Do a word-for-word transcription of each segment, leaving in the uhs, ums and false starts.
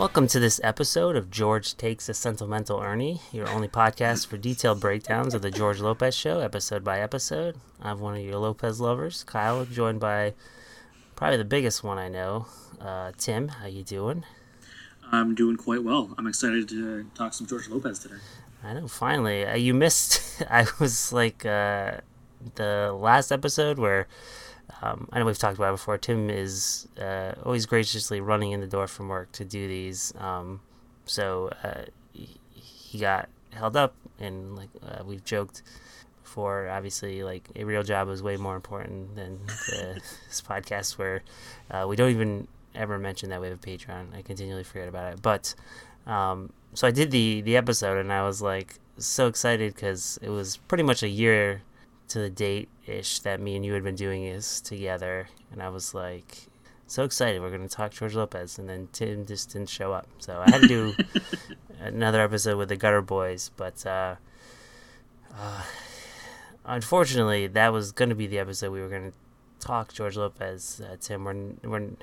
Welcome to this episode of George Takes a Sentimental Ernie, your only podcast for detailed breakdowns of the George Lopez Show, episode by episode. I'm one of your Lopez lovers, Kyle, joined by probably the biggest one I know, uh, Tim. How you doing? I'm doing quite well. I'm excited to talk some George Lopez today. I know, finally. Uh, you missed, I was like, uh, the last episode where, um, I know we've talked about it before, Tim is uh, always graciously running in the door from work to do these. Um, so uh, he got held up, and like uh, we've joked before, obviously, like a real job is way more important than the, this podcast where uh, we don't even ever mention that we have a Patreon. I continually forget about it. But um, so I did the, the episode, and I was like so excited because it was pretty much a year to the date-ish that me and you had been doing this together, and I was like so excited we're going to talk George Lopez, and then Tim just didn't show up, so I had to do another episode with the Gutter Boys, but uh, uh, unfortunately that was going to be the episode we were going to talk George Lopez. uh, Tim, we're, we're you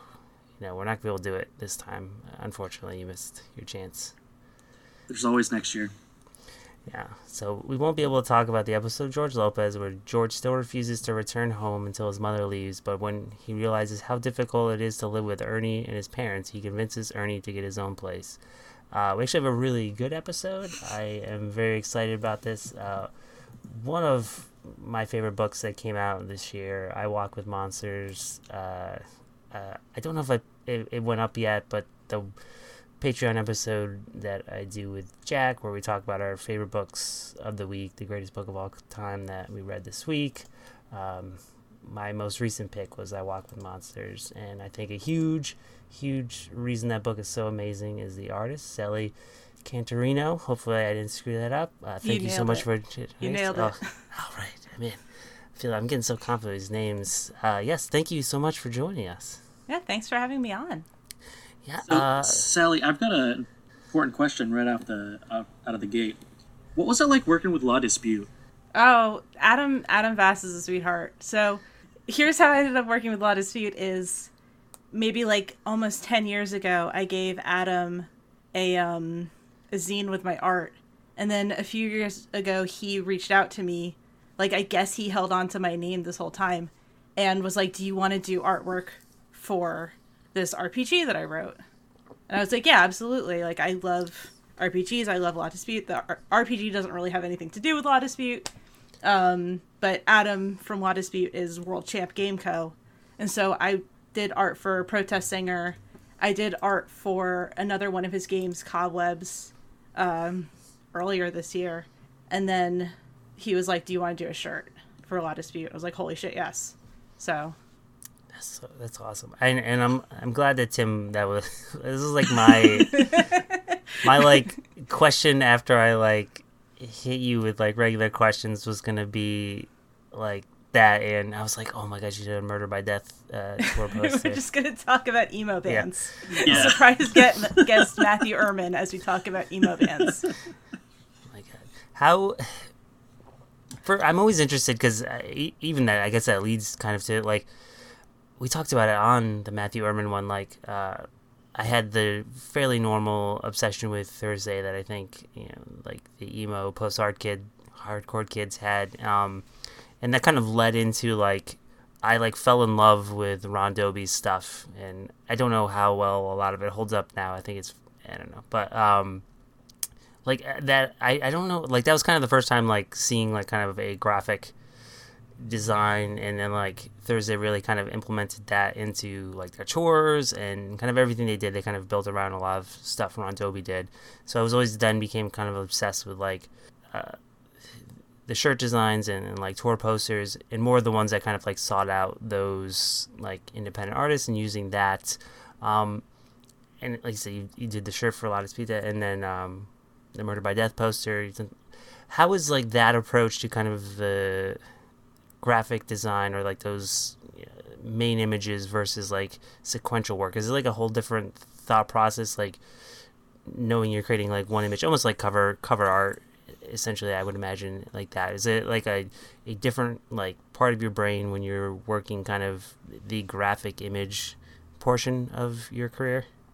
know we're not going to be able to do it this time. Unfortunately, you missed your chance. There's always next year. Yeah, so we won't be able to talk about the episode of George Lopez where George still refuses to return home until his mother leaves, but when he realizes how difficult it is to live with Ernie and his parents, he convinces Ernie to get his own place. Uh, we actually have a really good episode. I am very excited about this. Uh, one of my favorite books that came out this year, I Walk with Monsters. Uh, uh, I don't know if I, it, it went up yet, but the Patreon episode that I do with Jack, where we talk about our favorite books of the week, the greatest book of all time that we read this week. Um, my most recent pick was I Walk with Monsters, and I think a huge, huge reason that book is so amazing is the artist, Sally Cantorino. Hopefully I didn't screw that up. Uh, thank you, you so much it. for... You nailed oh, it. All right, I mean, I feel I'm getting so confident with these names. Uh, yes, thank you so much for joining us. Yeah, thanks for having me on. Yeah, so, uh, Sally, I've got an important question right off the out, out of the gate. What was it like working with Law Dispute? Oh, Adam Adam Vass is a sweetheart. So here's how I ended up working with Law Dispute is maybe like almost ten years ago, I gave Adam a um a zine with my art. And then a few years ago, he reached out to me. Like, I guess he held on to my name this whole time and was like, do you want to do artwork for this R P G that I wrote? And I was like, yeah, absolutely. Like, I love R P Gs. I love Law Dispute. The R- RPG doesn't really have anything to do with Law Dispute. Um, but Adam from Law Dispute is World Champ Game Co. And so I did art for Protest Singer. I did art for another one of his games, Cobwebs, um, earlier this year. And then he was like, do you want to do a shirt for Law Dispute? I was like, holy shit, yes. So... That's, that's awesome, and and I'm I'm glad that Tim that was this is like my my like question after I like hit you with like regular questions was gonna be like that, and I was like, oh my gosh, you did a Murder by Death uh, tour poster. We're just gonna talk about emo bands. Yeah. Yeah. Surprise guest, guest Matthew Ehrman as we talk about emo bands. Oh my god, how. For, I'm always interested because even that, I guess that leads kind of to like. We talked about it on the Matthew Ehrman one. Like, uh, I had the fairly normal obsession with Thursday that I think, you know, like the emo post-hard kid, hardcore kids had. Um, and that kind of led into, like, I, like, fell in love with Ron Dobie's stuff. And I don't know how well a lot of it holds up now. I think it's, I don't know. But, um, like, that, I, I don't know. Like, that was kind of the first time, like, seeing, like, kind of a graphic design, and then like Thursday really kind of implemented that into like their chores and kind of everything they did. They kind of built around a lot of stuff Ron Dobie did. So I was always then became kind of obsessed with like uh, the shirt designs and, and like tour posters, and more the ones that kind of like sought out those like independent artists and using that. Um, and like I said, you, you did the shirt for a lot of speed, and then um, the Murder by Death poster. How was like that approach to kind of the graphic design or like those main images versus like sequential work? Is it like a whole different thought process, like knowing you're creating like one image, almost like cover cover art essentially? I would imagine like that. Is it like a, a different like part of your brain when you're working kind of the graphic image portion of your career?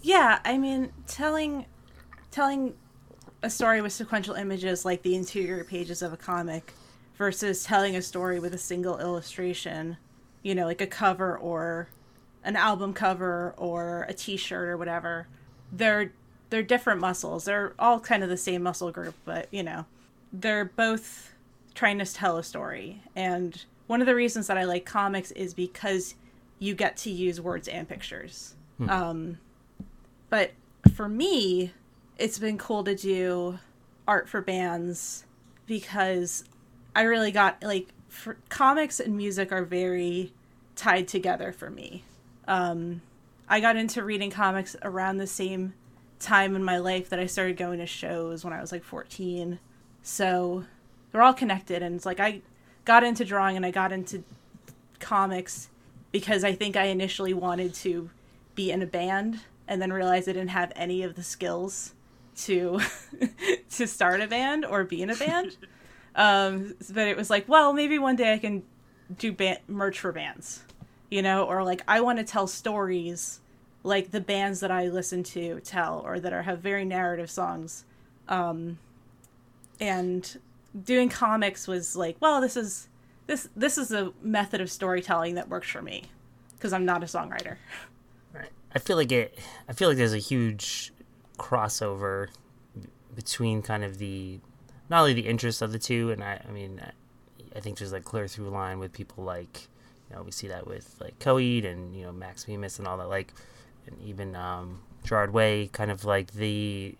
Yeah, I mean, telling telling a story with sequential images like the interior pages of a comic versus telling a story with a single illustration, you know, like a cover or an album cover or a t-shirt or whatever. They're they're different muscles. They're all kind of the same muscle group, but, you know, they're both trying to tell a story. And one of the reasons that I like comics is because you get to use words and pictures. Hmm. Um, but for me, it's been cool to do art for bands because I really got, like, for, comics and music are very tied together for me. Um, I got into reading comics around the same time in my life that I started going to shows when I was like fourteen. So they're all connected, and it's like I got into drawing and I got into comics because I think I initially wanted to be in a band and then realized I didn't have any of the skills to to start a band or be in a band. Um, but it was like, well, maybe one day I can do band merch for bands, you know, or like I want to tell stories like the bands that I listen to tell, or that are have very narrative songs. Um, and doing comics was like, well, this is this this is a method of storytelling that works for me because I'm not a songwriter. Right. I feel like it. I feel like there's a huge crossover between kind of the not only the interests of the two, and I, I mean, I think there's like clear through line with people like, you know, we see that with like Coheed and, you know, Max Bemis and all that, like, and even um, Gerard Way, kind of like the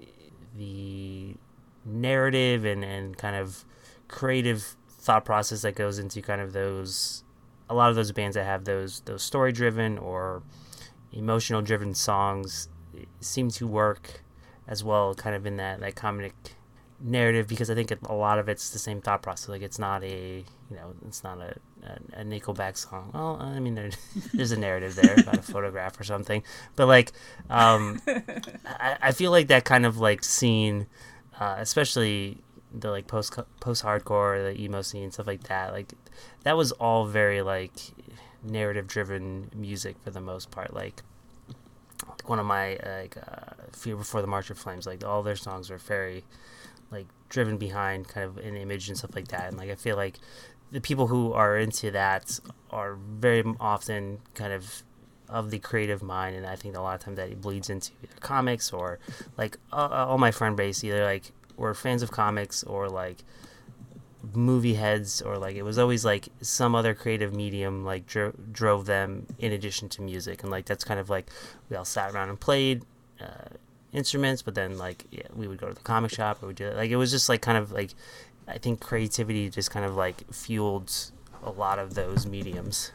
the narrative and, and kind of creative thought process that goes into kind of those, a lot of those bands that have those those story driven or emotional driven songs seem to work as well, kind of in that that comic narrative, because I think a lot of it's the same thought process. Like, it's not a, you know, it's not a, a, a Nickelback song. Well, I mean, there, there's a narrative there about a photograph or something. But, like, um, I, I feel like that kind of, like, scene, uh, especially the, like, post, post-hardcore, the emo scene, stuff like that, like, that was all very, like, narrative-driven music for the most part. Like, like one of my, like, uh, Fear Before the March of Flames, like, all their songs were very, like, driven behind kind of an image and stuff like that. And, like, I feel like the people who are into that are very often kind of of the creative mind, and I think a lot of times that it bleeds into either comics or, like, uh, all my friend base either, like, were fans of comics or, like, movie heads, or, like, it was always, like, some other creative medium, like, dro- drove them in addition to music. And, like, that's kind of, like, we all sat around and played uh, instruments, but then, like, yeah, we would go to the comic shop, or we do it. Like, it was just, like, kind of, like, I think creativity just kind of, like, fueled a lot of those mediums.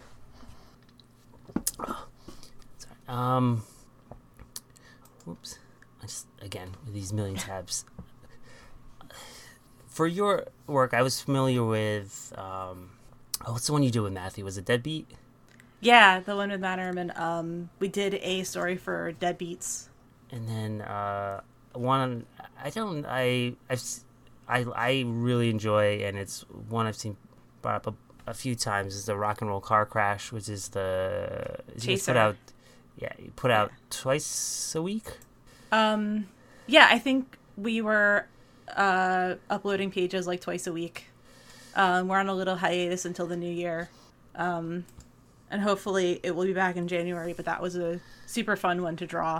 Oh, sorry. Um, whoops. I just, again, with these million tabs. For your work, I was familiar with, um, oh, what's the one you do with Matthew? Was it Deadbeat? Yeah, the one with Matt Ehrman. Um, we did a story for Deadbeats. And then uh, one, I don't, I, I've, I, I really enjoy, and it's one I've seen brought up a, a few times, is the Rock and Roll Car Crash, which is the Chaser. Put out, yeah, you put out yeah. twice a week. Um, yeah, I think we were uh, uploading pages like twice a week. Um, we're on a little hiatus until the new year, um, and hopefully it will be back in January. But that was a super fun one to draw.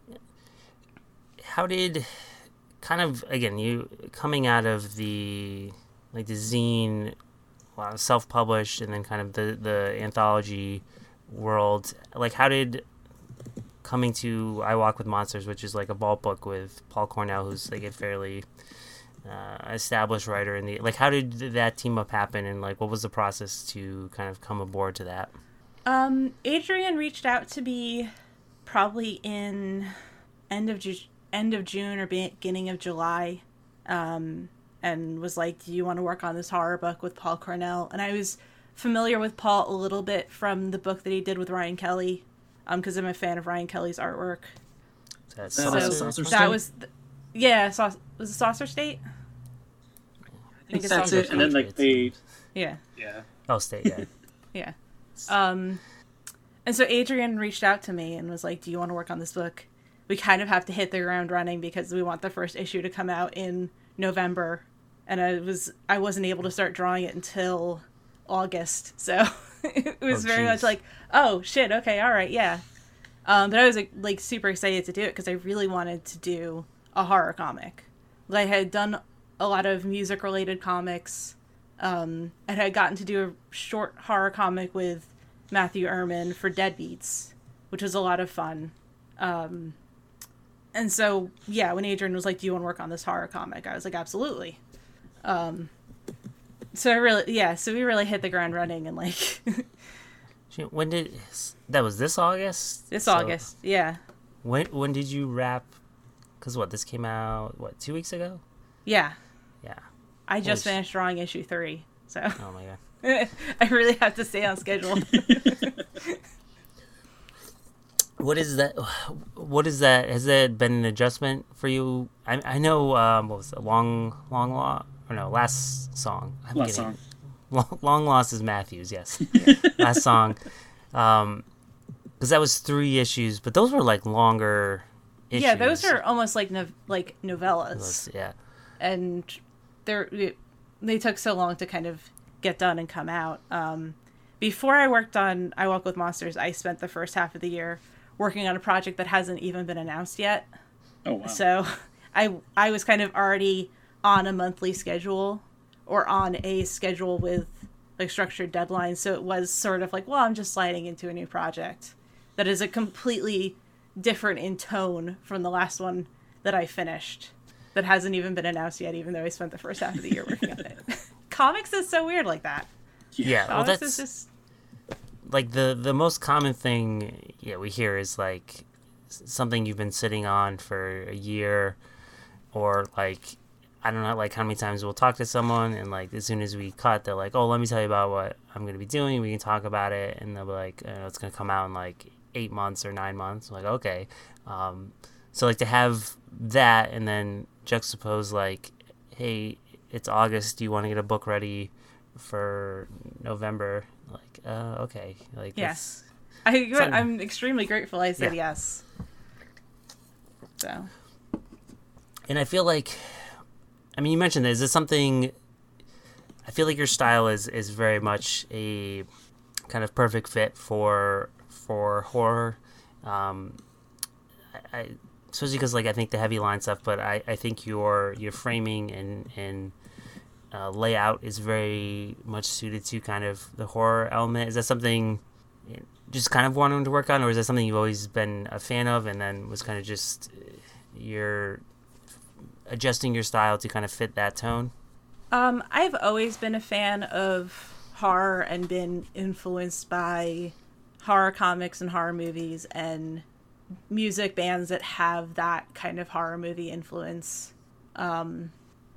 How did, kind of, again, you coming out of the, like, the zine, well, self-published, and then kind of the, the anthology world, like, how did coming to I Walk with Monsters, which is, like, a vault book with Paul Cornell, who's, like, a fairly uh, established writer in the, like, how did that team up happen, and, like, what was the process to kind of come aboard to that? Um, Adrian reached out to me probably in end of Ju- end of June or beginning of July, um, and was like, do you want to work on this horror book with Paul Cornell? And I was familiar with Paul a little bit from the book that he did with Ryan Kelly, um, because I'm a fan of Ryan Kelly's artwork. That so Saucer that State? was, th- yeah, Sau- was it Saucer State? I think it's that's Saucer it. And then, like, they, Yeah. yeah. Oh, State, yeah. Yeah. Um, and so Adrian reached out to me and was like, do you want to work on this book? we kind of have to hit the ground running because we want the first issue to come out in November. And I was I wasn't able to start drawing it until August, so it was oh, very much like, oh shit, okay, all right, yeah. Um, but I was like, like super excited to do it because I really wanted to do a horror comic. Like, I had done a lot of music related comics, um, and had gotten to do a short horror comic with Matthew Erman for Deadbeats, which was a lot of fun. Um, and so yeah, when Adrian was like, "Do you want to work on this horror comic?" I was like, "Absolutely." Um, so I really, yeah, so we really hit the ground running and like, when did, that was this August? This so August, yeah. When, when did you wrap? Cause what, this came out, what, two weeks ago? Yeah. Yeah. I just Which, finished drawing issue three, so. Oh my God. I really have to stay on schedule. What is that? What is that? Has that been an adjustment for you? I I know, um, what was it, long, long, long, or no, last song. I'm last song. Long, long Lost is Matthews, yes. Last song. Um, because that was three issues, but those were like longer issues. Yeah, those are almost like no, like novellas. Yeah. And they're, they took so long to kind of get done and come out. Um, before I worked on I Walk with Monsters, I spent the first half of the year working on a project that hasn't even been announced yet. Oh, wow. So I I was kind of already on a monthly schedule or on a schedule with like structured deadlines. So it was sort of like, well, I'm just sliding into a new project that is a completely different in tone from the last one that I finished that hasn't even been announced yet, even though I spent the first half of the year working on it. Comics is so weird like that. Yeah, well, Comics that's is just... like the the most common thing yeah we hear is like something you've been sitting on for a year, or like I don't know, like how many times we'll talk to someone and like as soon as we cut, they're like, oh, let me tell you about what I'm going to be doing. We can talk about it, and they'll be like, oh, it's going to come out in like eight months or nine months. I'm like, okay, um, so like to have that and then juxtapose like, hey, it's August. Do you want to get a book ready for November? Like, uh, okay, like yes, I I'm extremely grateful I said yeah. yes. So, and I feel like, I mean, you mentioned this. Is this something? I feel like your style is is very much a kind of perfect fit for for horror. Um, I, I especially because like I think the heavy line stuff, but I, I think your your framing and and uh, layout is very much suited to kind of the horror element. Is that something you just kind of wanting to work on, or is that something you've always been a fan of, and then was kind of just you're adjusting your style to kind of fit that tone? Um, I've always been a fan of horror and been influenced by horror comics and horror movies and music bands that have that kind of horror movie influence. Um,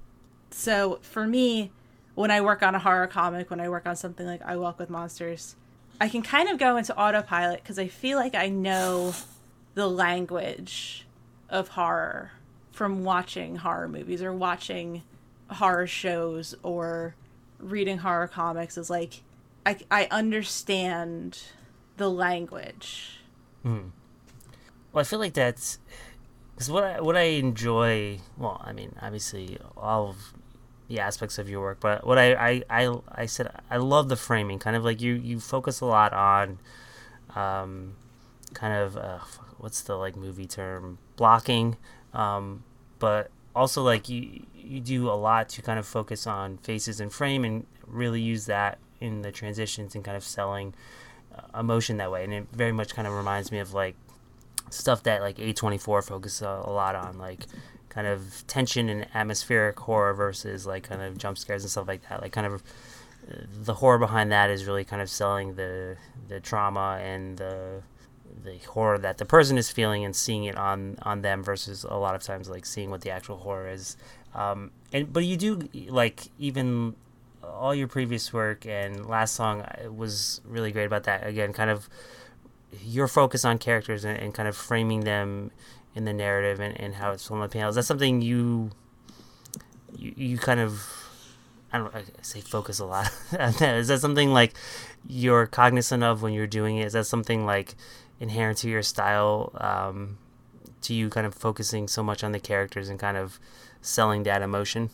so for me, when I work on a horror comic, when I work on something like I Walk with Monsters, I can kind of go into autopilot because I feel like I know the language of horror from watching horror movies or watching horror shows or reading horror comics. Is like I, I understand the language. Mm. Well, I feel like that's because what I, what I enjoy. Well, I mean, obviously all of the aspects of your work, but what I I, I, I said I love the framing. Kind of like you you focus a lot on, um, kind of uh, what's the like movie term, blocking, um, but also like you you do a lot to kind of focus on faces and frame and really use that in the transitions and kind of selling uh, emotion that way. And it very much kind of reminds me of like stuff that like A twenty-four focuses a, a lot on, like kind of tension and atmospheric horror versus like kind of jump scares and stuff like that. Like kind of uh, the horror behind that is really kind of selling the the trauma and the the horror that the person is feeling and seeing it on on them versus a lot of times like seeing what the actual horror is. Um, and but you do like even all your previous work and last song was really great about that. Again, kind of your focus on characters and, and kind of framing them in the narrative and, and how it's filmed on the panels. That's something you you you kind of I don't I say focus a lot. Is that something like you're cognizant of when you're doing it? Is that something like inherent to your style, um, to you kind of focusing so much on the characters and kind of selling that emotion?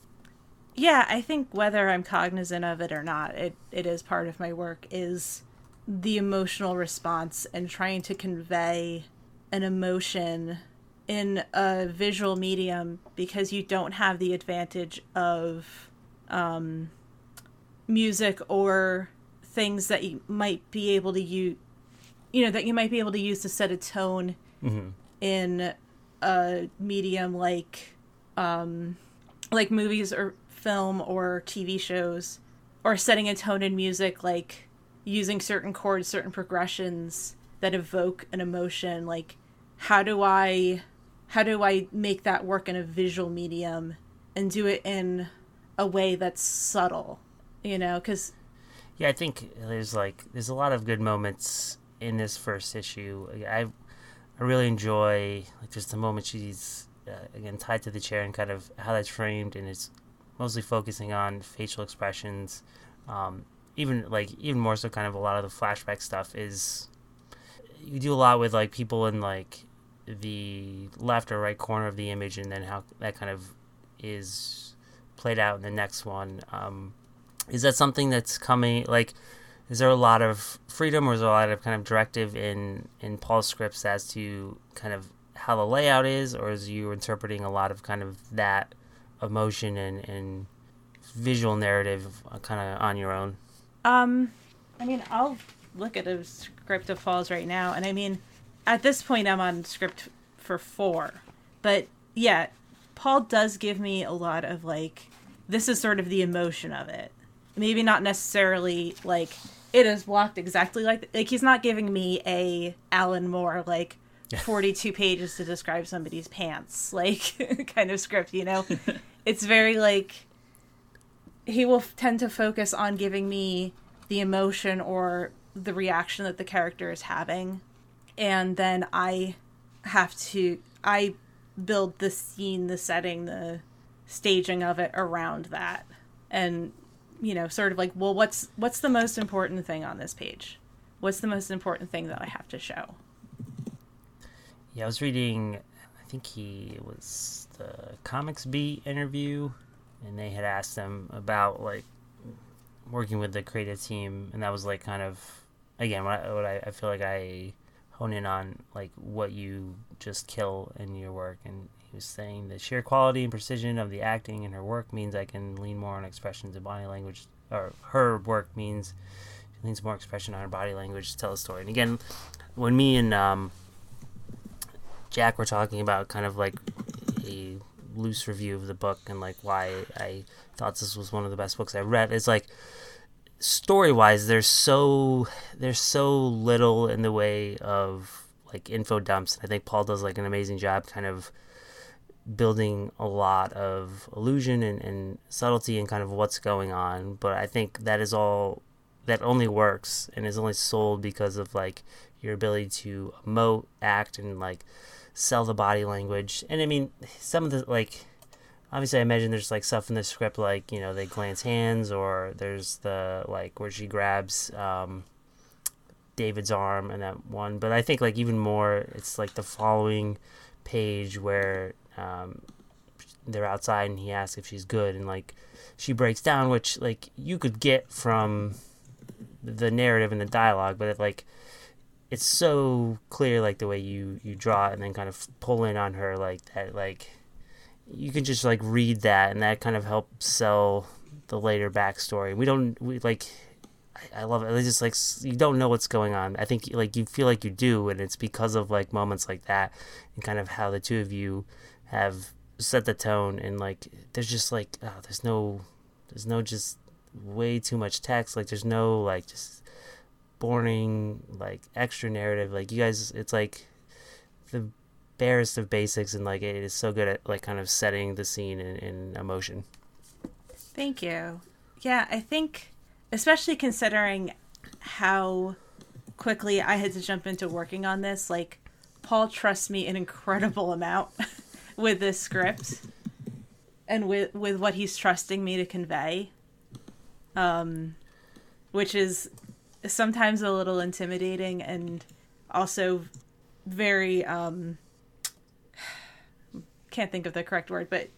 Yeah, I think whether I'm cognizant of it or not, it, it is part of my work, is the emotional response and trying to convey an emotion in a visual medium, because you don't have the advantage of um, music or things that you might be able to use, you know, that you might be able to use to set a tone mm-hmm. in a medium like, um, like movies or film or T V shows, or setting a tone in music, like using certain chords, certain progressions that evoke an emotion. Like, how do I, how do I make that work in a visual medium and do it in a way that's subtle, you know? Because yeah, I think there's like there's a lot of good moments in this first issue. I I really enjoy like just the moment she's uh, again tied to the chair and kind of how that's framed, and it's mostly focusing on facial expressions. Um, even like even more so, kind of a lot of the flashback stuff is you do a lot with like people in like the left or right corner of the image, and then how that kind of is played out in the next one. Um, is that something that's coming? Like, is there a lot of freedom, or is there a lot of kind of directive in in Paul's scripts as to kind of how the layout is, or is you interpreting a lot of kind of that emotion and, and visual narrative kind of on your own? Um, I mean, I'll look at a script of Paul's right now, and I mean, at this point, I'm on script for four. But yeah, Paul does give me a lot of like, this is sort of the emotion of it. Maybe not necessarily like it is blocked exactly like like he's not giving me a Alan Moore like forty-two pages to describe somebody's pants like kind of script, you know. It's very like he will tend to focus on giving me the emotion or the reaction that the character is having, and then I have to I build the scene, the setting, the staging of it around that. And you know, sort of like, well, what's what's the most important thing on this page? What's the most important thing that I have to show? Yeah, I was reading, I think he it was the Comics Beat interview, and they had asked him about like working with the creative team, and that was like kind of again what I, what I, I feel like I hone in on, like what you just kill in your work. And he was saying the sheer quality and precision of the acting in her work means I can lean more on expressions and body language, or her work means she leans more expression on her body language to tell a story. And again, when me and um, Jack were talking about kind of like a loose review of the book and like why I thought this was one of the best books I read, it's like story-wise, there's so there's so little in the way of like info dumps. I think Paul does like an amazing job kind of building a lot of illusion and, and subtlety and kind of what's going on. But I think that is all that only works and is only sold because of like your ability to emote, act, and like sell the body language. And I mean, some of the like obviously I imagine there's like stuff in the script like, you know, they glance hands, or there's the like where she grabs um David's arm and that one. But I think like even more it's like the following page where um they're outside and he asks if she's good, and like she breaks down, which like you could get from the narrative and the dialogue, but it like it's so clear like the way you you draw it and then kind of pull in on her like that, like you can just like read that, and that kind of helps sell the later backstory. We don't we like I, I love it. It's just like you don't know what's going on. I think like you feel like you do, and it's because of like moments like that and kind of how the two of you have set the tone. And like there's just like oh, there's no there's no just way too much text. Like there's no like just boring like extra narrative. Like you guys, it's like the barest of basics, and like it is so good at like kind of setting the scene in, in emotion. Thank you. Yeah, I think especially considering how quickly I had to jump into working on this, like Paul trusts me an incredible amount with this script and with with what he's trusting me to convey, um which is sometimes a little intimidating and also very um can't think of the correct word, but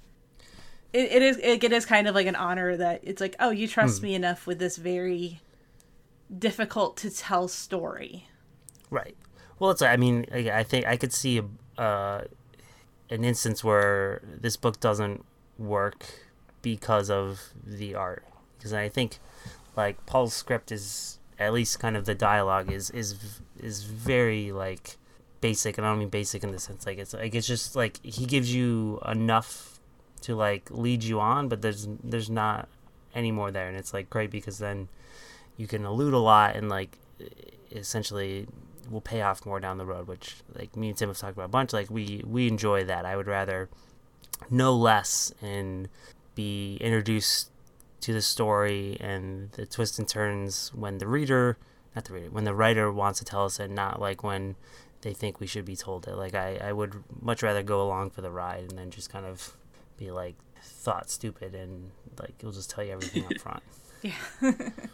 it, it is it, it is kind of like an honor that it's like, oh, you trust hmm. me enough with this very difficult to tell story. Right. Well, it's, I mean, I, I think I could see a, uh, an instance where this book doesn't work because of the art. Because I think, like, Paul's script is, at least kind of the dialogue is, is, is very, like, basic. And I don't mean basic in the sense, like, it's, like, it's just, like, he gives you enough to, like, lead you on, but there's, there's not any more there. And it's, like, great because then you can allude a lot and, like, essentially will pay off more down the road, which, like, me and Tim have talked about a bunch. Like, we, we enjoy that. I would rather know less and be introduced to the story and the twists and turns when the reader, not the reader, when the writer wants to tell us it, not, like, when they think we should be told it. Like, I, I would much rather go along for the ride and then just kind of be, like, thought stupid and, like, it'll just tell you everything up front. Yeah.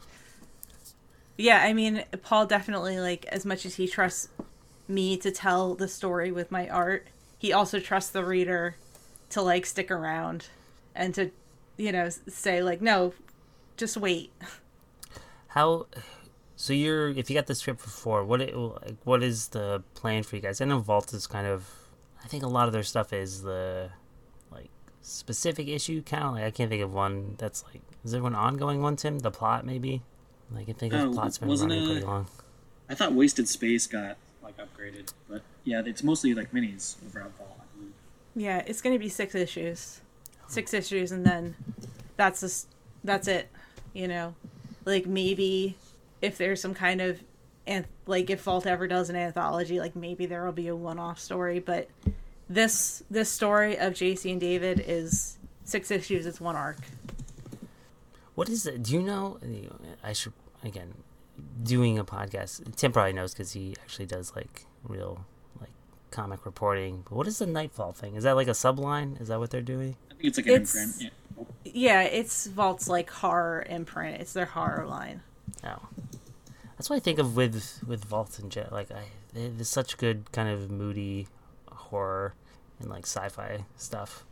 Yeah, I mean, Paul definitely, like, as much as he trusts me to tell the story with my art, he also trusts the reader to, like, stick around and to, you know, say, like, no, just wait. How, so you're, if you got the script before, what, it, like, what is the plan for you guys? I know Vault is kind of, I think a lot of their stuff is the, like, specific issue count. Like, I can't think of one that's, like, is there one ongoing one, Tim? The plot, maybe? I can think of oh, plot's been wasn't running it, pretty long. I thought Wasted Space got, like, upgraded, but yeah, it's mostly, like, minis over at Vault, I believe. Yeah, it's going to be six issues. Six issues, and then that's just, that's it, you know? Like, maybe if there's some kind of, like, if Vault ever does an anthology, like, maybe there will be a one-off story, but this this story of J C and David is six issues, it's one arc. What is it? Do you know, I should, again, doing a podcast, Tim probably knows because he actually does, like, real, like, comic reporting. But what is the Nightfall thing? Is that, like, a subline? Is that what they're doing? I think it's, like, an it's, imprint. Yeah. Oh. Yeah, it's Vault's, like, horror imprint. It's their horror line. Oh. That's what I think of with, with Vault and Jet. Like, I, there's such good kind of moody horror and, like, sci-fi stuff.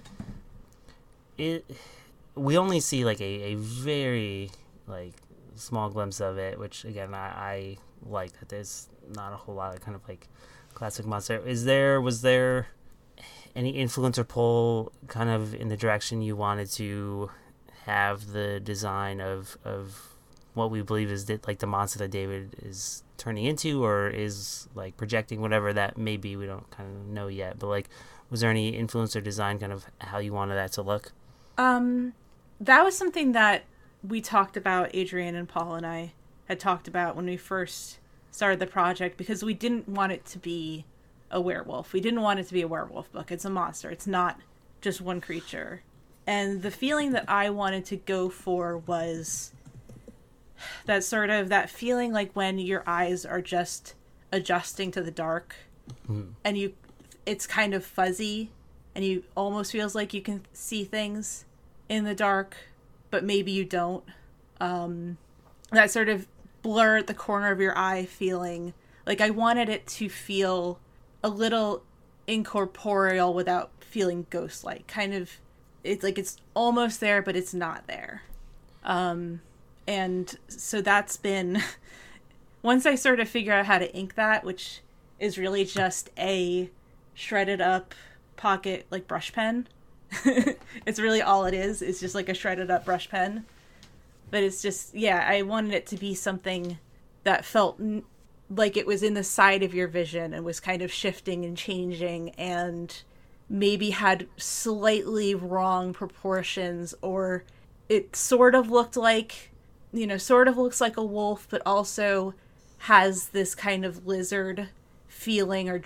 It... We only see, like, a, a very, like, small glimpse of it, which, again, I, I like that there's not a whole lot of kind of, like, classic monster. Is there, was there any influence or pull kind of in the direction you wanted to have the design of, of what we believe is, like, the monster that David is turning into or is, like, projecting, whatever that may be, we don't kind of know yet. But, like, was there any influence or design kind of how you wanted that to look? Um... That was something that we talked about, Adrian and Paul and I had talked about when we first started the project, because we didn't want it to be a werewolf. We didn't want it to be a werewolf book. It's a monster. It's not just one creature. And the feeling that I wanted to go for was that sort of, that feeling like when your eyes are just adjusting to the dark mm. and you, it's kind of fuzzy and you almost feels like you can see things in the dark, but maybe you don't. Um, that sort of blur at the corner of your eye feeling. Like, I wanted it to feel a little incorporeal without feeling ghost-like. Kind of, it's like it's almost there, but it's not there. Um, and so that's been... Once I sort of figure out how to ink that, which is really just a shredded up pocket, like, brush pen. It's really all it is. It's just like a shredded up brush pen. But it's just, yeah, I wanted it to be something that felt n- like it was in the side of your vision and was kind of shifting and changing and maybe had slightly wrong proportions, or it sort of looked like, you know, sort of looks like a wolf, but also has this kind of lizard feeling, or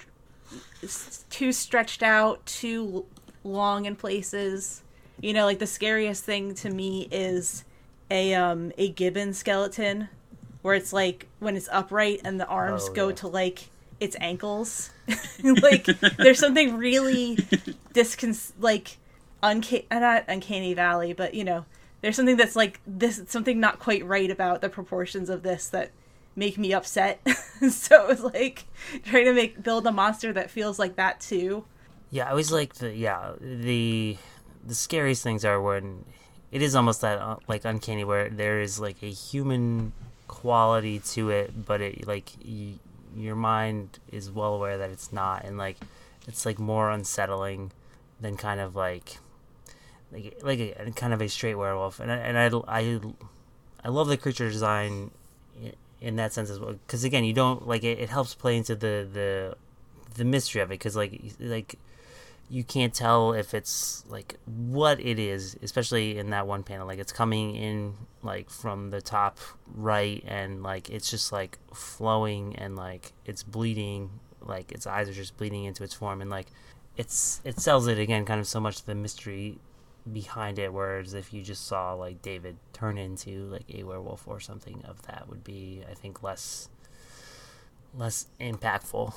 too stretched out, too long in places. You know, like, the scariest thing to me is a um a gibbon skeleton, where it's like when it's upright and the arms oh, go yeah. to, like, its ankles. Like, there's something really discon like unca- not uncanny valley, but, you know, there's something that's like this, something not quite right about the proportions of this that make me upset. So it was like trying to make build a monster that feels like that too. Yeah, I always like the yeah the the scariest things are when it is almost that uh, like uncanny where there is like a human quality to it, but it like y- your mind is well aware that it's not, and like it's like more unsettling than kind of like like like a, kind of a straight werewolf, and I, and I, I, I love the creature design in, in that sense as well, because again you don't like it, it helps play into the the the mystery of it, because like like you can't tell if it's like what it is, especially in that one panel. Like it's coming in like from the top right, and like it's just like flowing, and like it's bleeding, like its eyes are just bleeding into its form, and like it's it sells it again kind of so much the mystery behind it. Whereas if you just saw like David turn into like a werewolf or something of that would be, I think, less less impactful.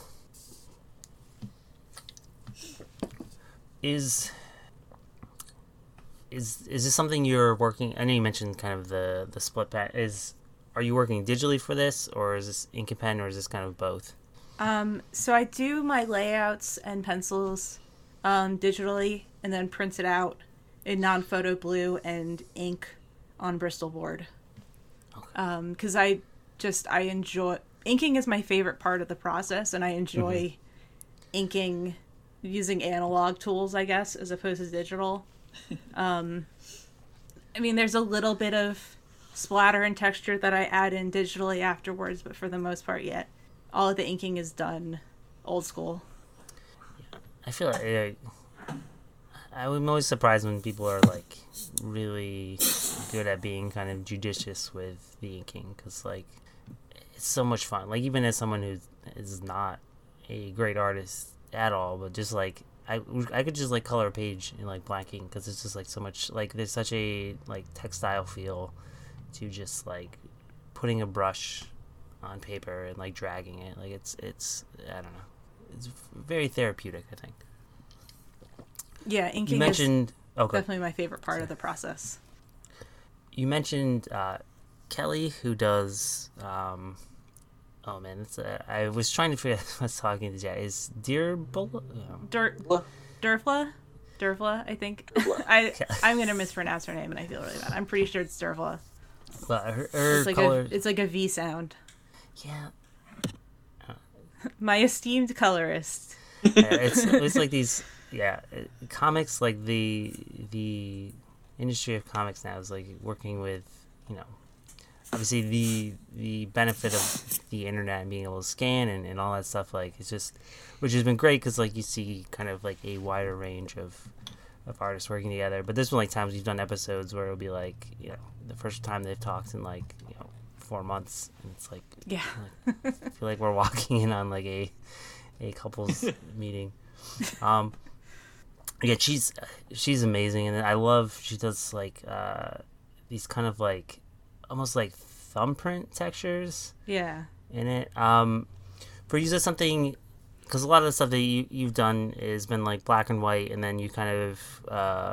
Is is is this something you're working? I know you mentioned kind of the the split pen. Is are you working digitally for this, or is this ink and pen, or is this kind of both? Um, so I do my layouts and pencils um, digitally, and then print it out in non-photo blue and ink on Bristol board. Okay. Because um, I just I enjoy inking is my favorite part of the process, and I enjoy mm-hmm. inking using analog tools, I guess, as opposed to digital. um, I mean, there's a little bit of splatter and texture that I add in digitally afterwards, but for the most part, yet all of the inking is done old school. I feel like I, I'm always surprised when people are like really good at being kind of judicious with the inking, because like it's so much fun. Like even as someone who is not a great artist at all, but just like I, I could just like color a page in like black ink, because it's just like so much like there's such a like textile feel to just like putting a brush on paper and like dragging it. Like it's it's I don't know, it's very therapeutic, I think. Yeah, inking you mentioned, is okay. definitely my favorite part Sorry. of the process. You mentioned uh, Kelly, who does um, oh man, it's uh, I was trying to figure out what I was talking to Jay. Is Dearbula? No. Dur- Dervla? Dervla, I think. I, I'm going to mispronounce her name, and I feel really bad. I'm pretty sure it's Dervla. Well, her, her it's, like color... a, it's like a V sound. Yeah. My esteemed colorist. Yeah, it's, it's like these... Yeah, comics, like the the industry of comics now is like working with, you know, obviously the the benefit of the internet and being able to scan and, and all that stuff, like it's just, which has been great because like you see kind of like a wider range of of artists working together. But there's been like times we've done episodes where it'll be like, you know, the first time they've talked in like, you know, four months, and it's like, yeah, like, I feel like we're walking in on like a a couples meeting. Um, yeah, she's she's amazing, and I love she does like uh, these kind of like almost like thumbprint textures. Yeah. In it, um, for you, is that something? Because a lot of the stuff that you you've done has been like black and white, and then you kind of uh,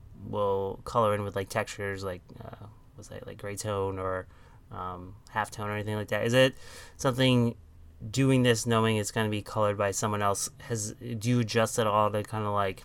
will color in with like textures, like uh, what's that, like gray tone or um, half tone or anything like that. Is it something? Doing this, knowing it's going to be colored by someone else, has do you adjust at all to kind of like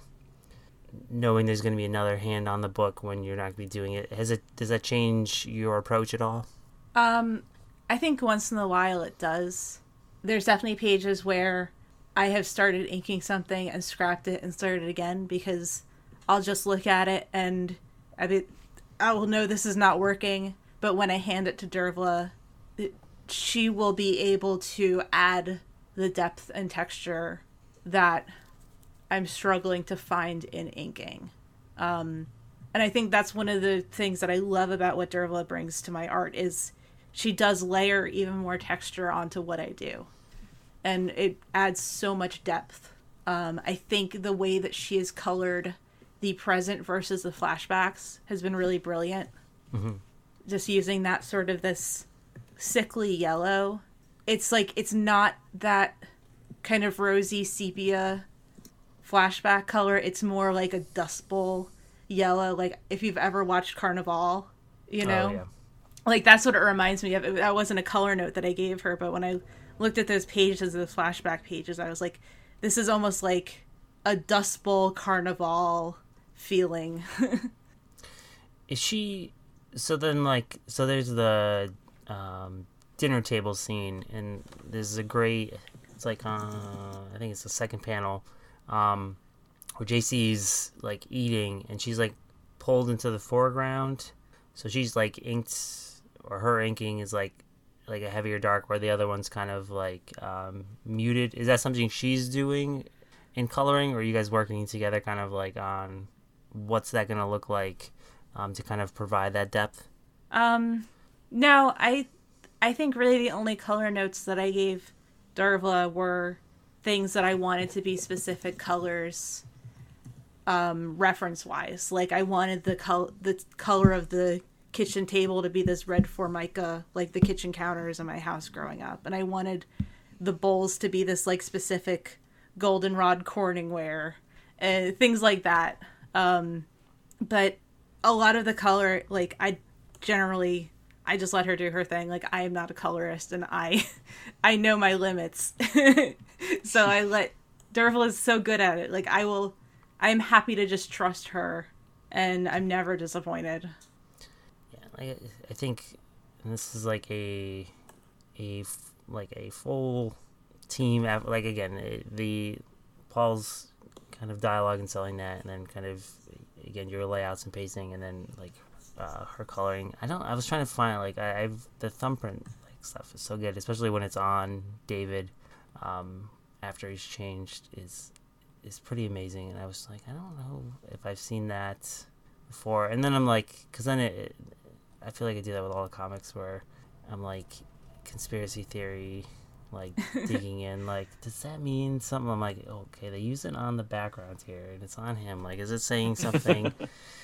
knowing there's going to be another hand on the book when you're not going to be doing it? Has it does that change your approach at all? Um, I think once in a while it does. There's definitely pages where I have started inking something and scrapped it and started again because I'll just look at it and I mean, I will know this is not working. But when I hand it to Dervla, it, she will be able to add the depth and texture that I'm struggling to find in inking. Um, and I think that's one of the things that I love about what Dervla brings to my art is she does layer even more texture onto what I do. And it adds so much depth. Um, I think the way that she has colored the present versus the flashbacks has been really brilliant. Mm-hmm. Just using that sort of this sickly yellow. It's like, it's not that kind of rosy sepia flashback color. It's more like a Dust Bowl yellow. Like if you've ever watched Carnival, you know, oh, yeah. Like that's what it reminds me of. That wasn't a color note that I gave her, but when I looked at those pages, those flashback pages, I was like, this is almost like a Dust Bowl carnival feeling. Is she? So then, like, so there's the um, dinner table scene, and there's a great. It's like, uh, I think it's the second panel, um, where J C's like eating, and she's like pulled into the foreground. So she's like inked, or her inking is like like a heavier dark, where the other one's kind of like um, muted. Is that something she's doing in coloring, or are you guys working together, kind of like on what's that going to look like um, to kind of provide that depth? Um, no, I I think really the only color notes that I gave Dervla were things that I wanted to be specific colors, um, reference-wise. Like, I wanted the col- the color of the kitchen table to be this red formica, like the kitchen counters in my house growing up. And I wanted the bowls to be this, like, specific goldenrod Corningware, and things like that. Um, but a lot of the color, like, I generally... I just let her do her thing. Like, I am not a colorist, and I I know my limits. So I let... Dervla is so good at it. Like, I will... I'm happy to just trust her, and I'm never disappointed. Yeah, like, I think this is like a... a like a full team... Like, again, it, the... Paul's kind of dialogue and selling that, and then kind of, again, your layouts and pacing, and then, like... Uh, her coloring. I don't. I was trying to find like I, I've the thumbprint like stuff is so good, especially when it's on David um, after he's changed. is is pretty amazing. And I was like, I don't know if I've seen that before. And then I'm like, because then it, it, I feel like I do that with all the comics where I'm like conspiracy theory, like digging in. Like, does that mean something? I'm like, okay, they use it on the background here, and it's on him. Like, is it saying something?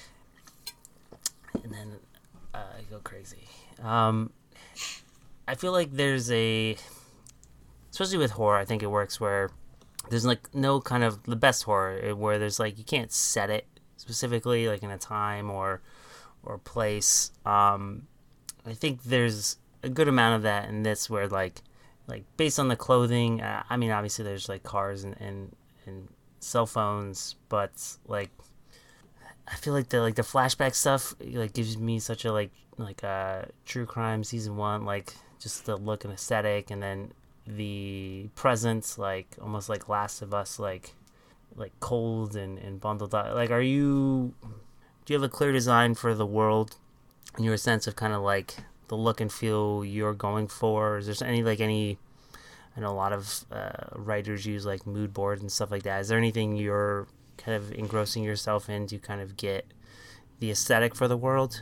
And then uh, I go crazy. Um, I feel like there's a, especially with horror, I think it works where there's like no kind of the best horror where there's like you can't set it specifically like in a time or or place. Um, I think there's a good amount of that in this where like like based on the clothing. Uh, I mean, obviously there's like cars and, and and cell phones, but like. I feel like the like the flashback stuff like gives me such a like like uh true crime season one, like just the look and aesthetic, and then the presence like almost like Last of Us, like like cold and, and bundled up. Like, are you do you have a clear design for the world in your sense of kind of like the look and feel you're going for? Is there any like any I know a lot of uh, writers use like mood boards and stuff like that. Is there anything you're kind of engrossing yourself in to kind of get the aesthetic for the world?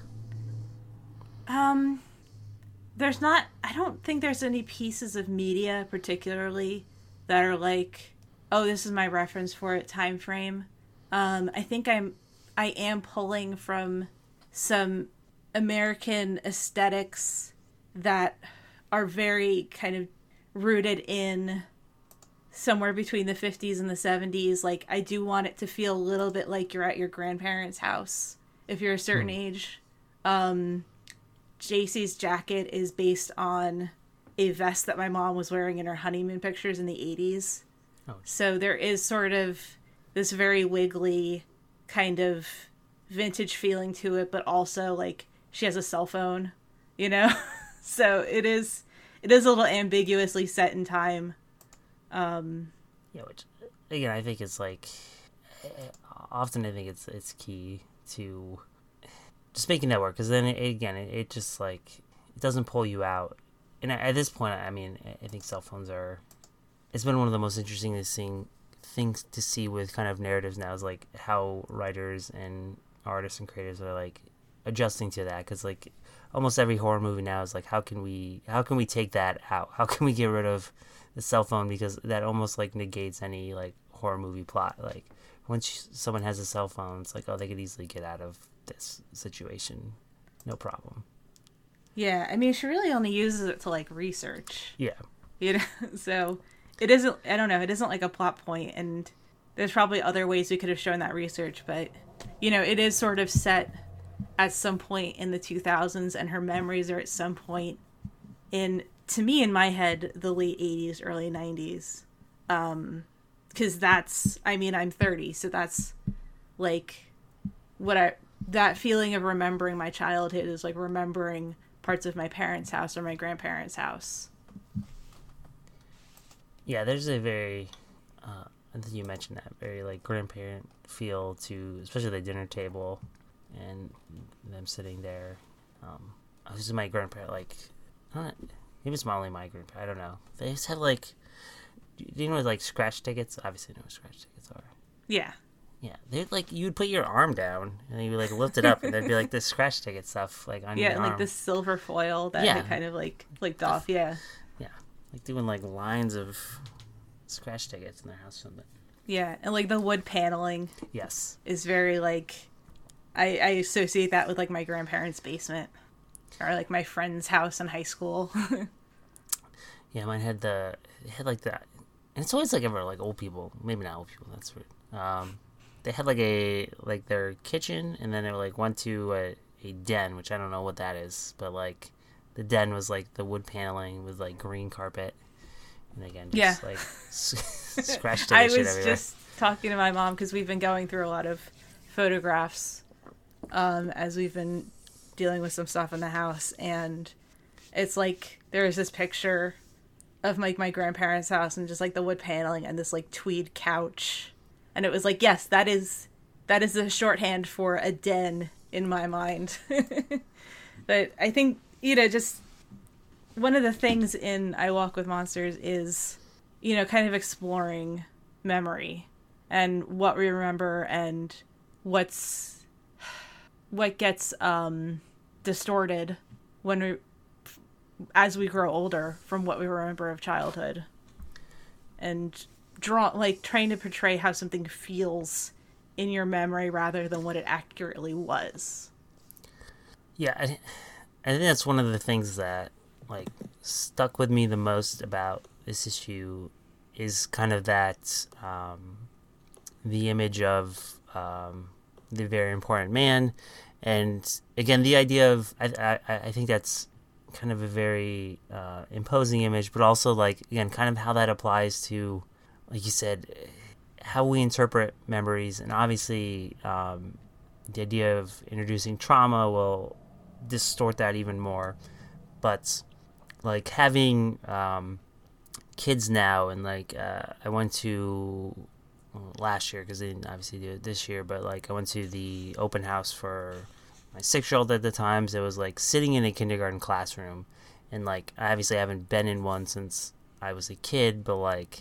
Um, there's not, I don't think there's any pieces of media particularly that are like, oh, this is my reference for it time frame. Um, I think I'm, I am pulling from some American aesthetics that are very kind of rooted in somewhere between the fifties and the seventies. Like, I do want it to feel a little bit like you're at your grandparents' house if you're a certain mm. age. Um, J C's jacket is based on a vest that my mom was wearing in her honeymoon pictures in the eighties. Oh. So there is sort of this very wiggly kind of vintage feeling to it, but also like she has a cell phone, you know? So it is, it is a little ambiguously set in time. Um, yeah, which again I think it's like often I think it's it's key to just making that work, because then it, again it, it just like it doesn't pull you out. And at this point, I mean, I think cell phones are. It's been one of the most interesting thing things to see with kind of narratives now is like how writers and artists and creators are like adjusting to that, because like almost every horror movie now is like how can we how can we take that out? How can we get rid of the cell phone, because that almost like negates any like horror movie plot. Like once someone has a cell phone, it's like, oh, they could easily get out of this situation, no problem. Yeah, I mean, she really only uses it to like research. Yeah, you know, so it isn't. I don't know. It isn't like a plot point, and there's probably other ways we could have shown that research, but you know, it is sort of set at some point in the two thousands, and her memories are at some point in. To me, in my head, the late eighties, early nineties. Um, because that's, I mean, I'm thirty, so that's like what I, that feeling of remembering my childhood is like remembering parts of my parents' house or my grandparents' house. Yeah, there's a very, uh, I think you mentioned that, very like grandparent feel to, especially the dinner table and them sitting there. Um, I was my grandparent, like, not, maybe it's only my grandparent, I don't know. They just have like, do you know what, like, scratch tickets? Obviously, you know what scratch tickets are. Yeah. Yeah, they'd like, you'd put your arm down and you'd like lift it up and there'd be like this scratch ticket stuff like on yeah, your and arm. like this silver foil that Yeah. had kind of like flicked off. Yeah. Yeah, like doing like lines of scratch tickets in their house or something. Yeah, and like the wood paneling Yes. is very like, I, I associate that with like my grandparents' basement or like my friend's house in high school. Yeah, mine had the, it had like that, and it's always like ever like old people, maybe not old people, that's weird. Um, they had like a, like their kitchen, and then they like went to a, a den, which I don't know what that is, but like the den was like the wood paneling with like green carpet, and again, just Yeah. like scratched I shit was everywhere. just talking to my mom because we've been going through a lot of photographs um, as we've been dealing with some stuff in the house, and it's like there's this picture of like my grandparents' house and just like the wood paneling and this like tweed couch, and it was like, yes, that is that is the shorthand for a den in my mind. But I think, you know, just one of the things in I Walk with Monsters is, you know, kind of exploring memory and what we remember and what's what gets um distorted when we as we grow older from what we remember of childhood, and draw like trying to portray how something feels in your memory rather than what it accurately was. Yeah, I, I think that's one of the things that like stuck with me the most about this issue is kind of that um, the image of um, the very important man, and again the idea of I I, I think that's kind of a very uh, imposing image, but also like again kind of how that applies to, like you said, how we interpret memories, and obviously um, the idea of introducing trauma will distort that even more. But like having um, kids now, and like uh, I went to well, last year because they didn't obviously do it this year, but like I went to the open house for my six-year-old at the time. So it was like sitting in a kindergarten classroom, and like I obviously haven't been in one since I was a kid, but like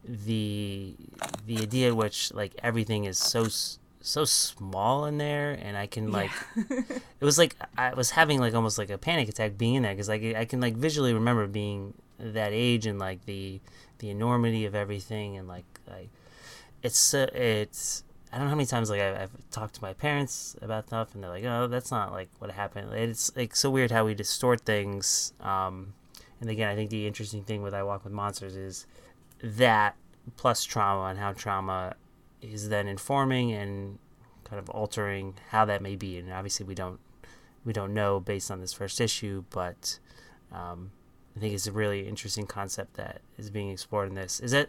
the the idea in which like everything is so so small in there, and I can like Yeah. it was like I was having like almost like a panic attack being in there, because like I can like visually remember being that age and like the the enormity of everything, and like like it's uh, it's I don't know how many times like I, I've talked to my parents about stuff, and they're like, oh, that's not like what happened. It's like so weird how we distort things. Um, and again, I think the interesting thing with I Walk with Monsters is that plus trauma, and how trauma is then informing and kind of altering how that may be. And obviously we don't we don't know based on this first issue, but um, I think it's a really interesting concept that is being explored in this. Is it?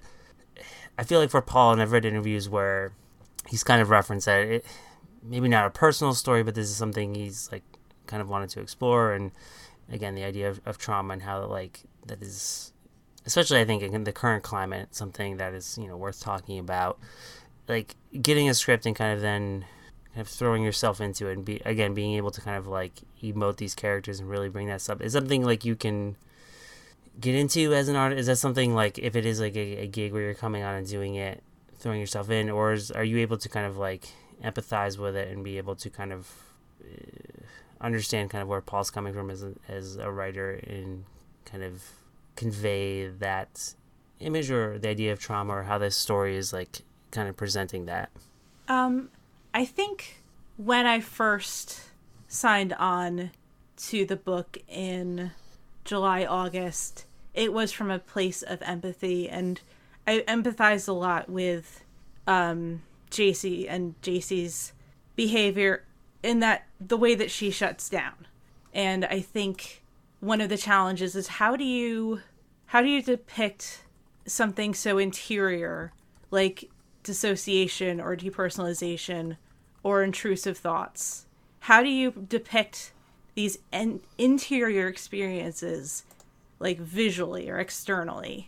I feel like for Paul, and I've read interviews where he's kind of referenced that it maybe not a personal story, but this is something he's like kind of wanted to explore. And again, the idea of, of trauma and how like that is, especially I think in the current climate, something that is, you know, worth talking about. Like getting a script and kind of then kind of throwing yourself into it, and be again being able to kind of like emote these characters and really bring that stuff is something like you can get into as an artist. Is that something like, if it is like a, a gig where you're coming on and doing it, throwing yourself in, or is, are you able to kind of like empathize with it and be able to kind of uh, understand kind of where Paul's coming from as a, as a writer, and kind of convey that image or the idea of trauma, or how this story is like kind of presenting that? Um, I think when I first signed on to the book in July, August, it was from a place of empathy, and I empathized a lot with um, J C and J C's behavior in that the way that she shuts down. And I think one of the challenges is how do you how do you depict something so interior like dissociation or depersonalization or intrusive thoughts? How do you depict these en- interior experiences, like visually or externally?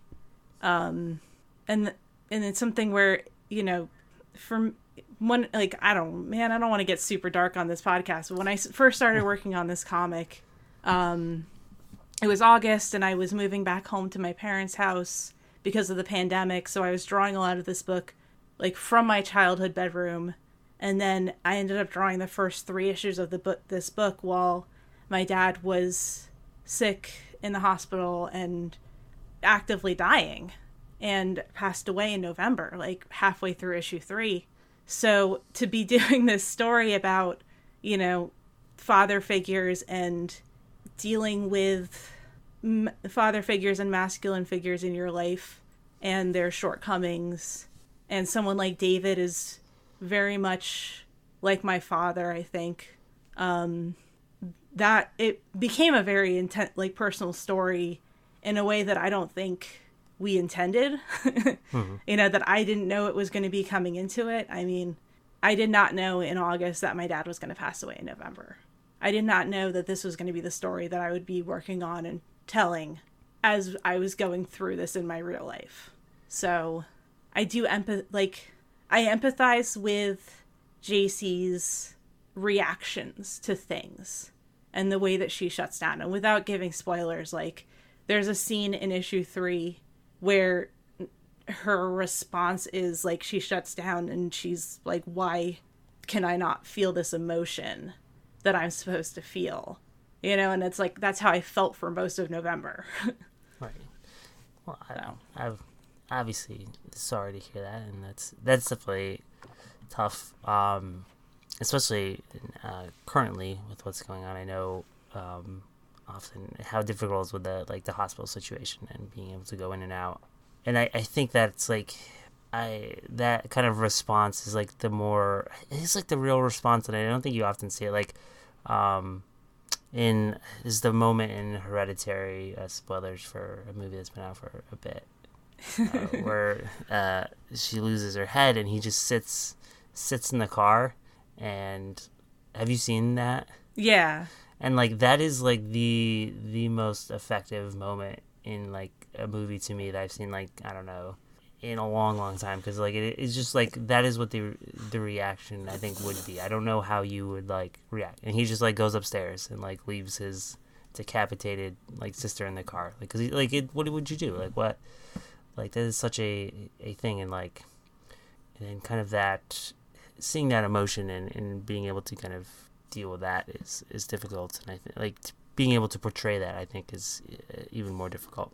Um, and and it's something where, you know, from one, like, I don't, man, I don't want to get super dark on this podcast, but when I first started working on this comic, um, it was August and I was moving back home to my parents' house because of the pandemic. So I was drawing a lot of this book, like, from my childhood bedroom. And then I ended up drawing the first three issues of the book, this book, while my dad was sick in the hospital and actively dying, and passed away in November, like halfway through issue three. So to be doing this story about, you know, father figures and dealing with m- father figures and masculine figures in your life and their shortcomings, and someone like David is very much like my father, I think, um, that it became a very intent, like, personal story in a way that I don't think we intended. mm-hmm. You know, that I didn't know it was going to be coming into it. I mean, I did not know in August that my dad was going to pass away in November. I did not know that this was going to be the story that I would be working on and telling as I was going through this in my real life. So I do empath- like, I empathize with J C's reactions to things and the way that she shuts down. And without giving spoilers, like, there's a scene in issue three where her response is, like, she shuts down and she's like, why can I not feel this emotion that I'm supposed to feel? You know, and it's like, that's how I felt for most of November. Right. Well, I, so. I've obviously sorry to hear that, and that's that's definitely tough, um, especially uh, currently with what's going on. I know um, often how difficult it is with the like the hospital situation and being able to go in and out, and I, I think that's like I that kind of response is like the more it's like the real response, and I don't think you often see it. Like um, in is the moment in Hereditary, uh, spoilers for a movie that's been out for a bit. uh, where uh, she loses her head and he just sits sits in the car. And have you seen that? Yeah. And like that is like the the most effective moment in like a movie to me that I've seen, like, I don't know, in a long long time, because like it, it's just like that is what the the reaction I think would be. I don't know how you would like react. And he just like goes upstairs and like leaves his decapitated like sister in the car, like, because like it, what would you do, like what like that is such a a thing. And like and kind of that seeing that emotion and, and being able to kind of deal with that is is difficult. And I think like being able to portray that, I think, is even more difficult.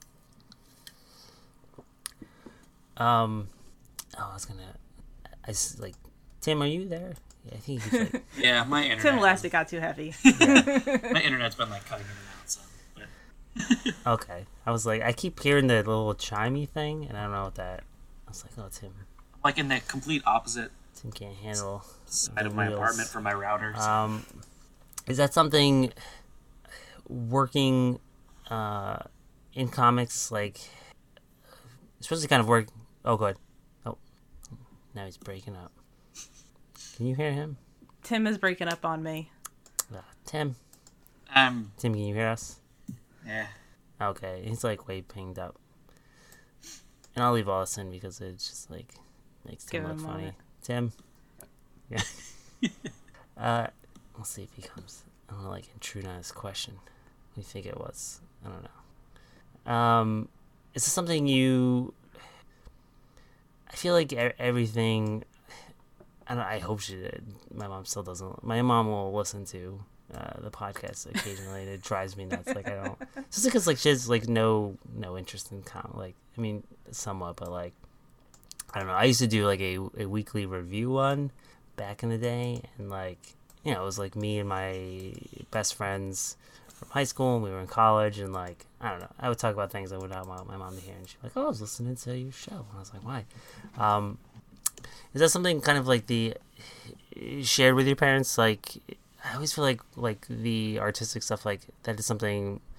um oh I was gonna I like Tim, are you there? Yeah, I think he's like yeah, my internet Tim Elastic got too heavy. Yeah. My internet's been like cutting in and out, so but okay, I was like, I keep hearing the little chimey thing, and I don't know what that. I was like, oh, Tim. Like in the complete opposite Tim can't handle side of my wheels. apartment from my router. So. Um, is that something working uh, in comics, like, especially kind of work? Oh, good. Oh, now he's breaking up. Can you hear him? Tim is breaking up on me. Uh, Tim. Um. Tim, can you hear us? Yeah. Okay, he's like way pinged up. And I'll leave all this in because it just like makes Tim look funny. Moment. Tim? Yeah. uh, we'll see if he comes. I don't know, like, intrude on his question. What do you think it was? I don't know. Um, is this something you... I feel like everything... I don't. I hope she did. My mom still doesn't... My mom will listen to uh, the podcast occasionally, and it drives me nuts. Like, I don't... Just because, like, she has, like, no no interest in com. Like, I mean, somewhat, but, like, I don't know. I used to do, like, a, a weekly review one back in the day, and, like, you know, it was, like, me and my best friends from high school, and we were in college, and, like, I don't know. I would talk about things I would not want my mom to hear, and she'd be like, oh, I was listening to your show. And I was like, why? Um, is that something kind of, like, the shared with your parents? Like, I always feel like, like, the artistic stuff, like, that is something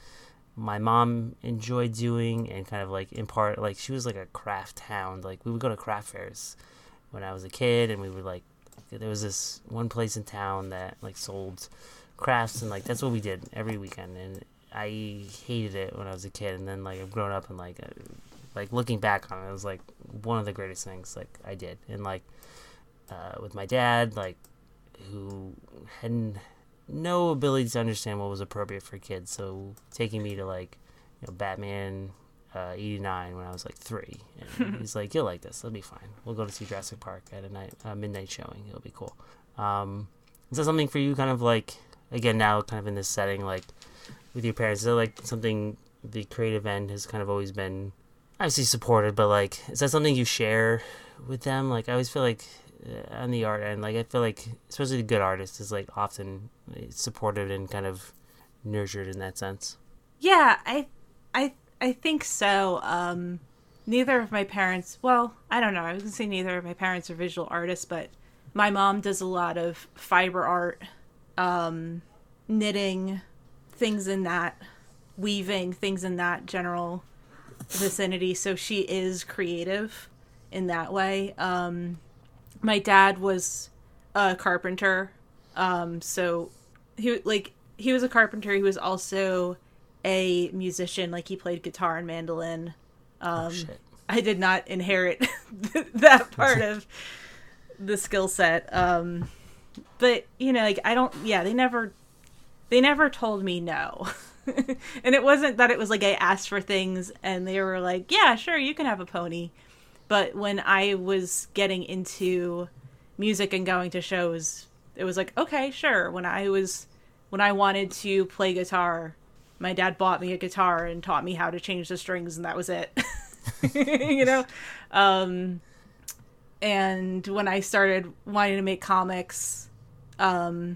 my mom enjoyed doing, and kind of like in part, like she was like a craft hound. Like we would go to craft fairs when I was a kid, and we would like, there was this one place in town that like sold crafts, and like that's what we did every weekend. And I hated it when I was a kid, and then like I've grown up and like uh, like looking back on it, it was like one of the greatest things like I did. And like uh, with my dad, like who had no ability to understand what was appropriate for kids, so taking me to like, you know, Batman uh, eighty-nine when I was like three, and he's like, "You'll like this. It'll be fine. We'll go to see Jurassic Park at a night uh, midnight showing. It'll be cool." Um, is that something for you? Kind of like, again, now kind of in this setting, like with your parents, is that like something the creative end has kind of always been obviously supported, but like, is that something you share with them? Like, I always feel like uh, on the art end, like I feel like especially the good artist is like often supported and kind of nurtured in that sense. Yeah, I, I, I think so. Um, neither of my parents, well, I don't know. I was gonna say neither of my parents are visual artists, but my mom does a lot of fiber art, um, knitting, things in that, weaving, things in that general vicinity. So she is creative in that way. Um, my dad was a carpenter, um, so he like he was a carpenter. He was also a musician. Like he played guitar and mandolin. Um, oh, shit. I did not inherit that part of the skill set. Um, but you know, like I don't. Yeah, they never. They never told me no. And it wasn't that it was like I asked for things and they were like, yeah, sure, you can have a pony. But when I was getting into music and going to shows, it was like, okay, sure. When I was, when I wanted to play guitar, my dad bought me a guitar and taught me how to change the strings, and that was it. You know? Um, and when I started wanting to make comics, um,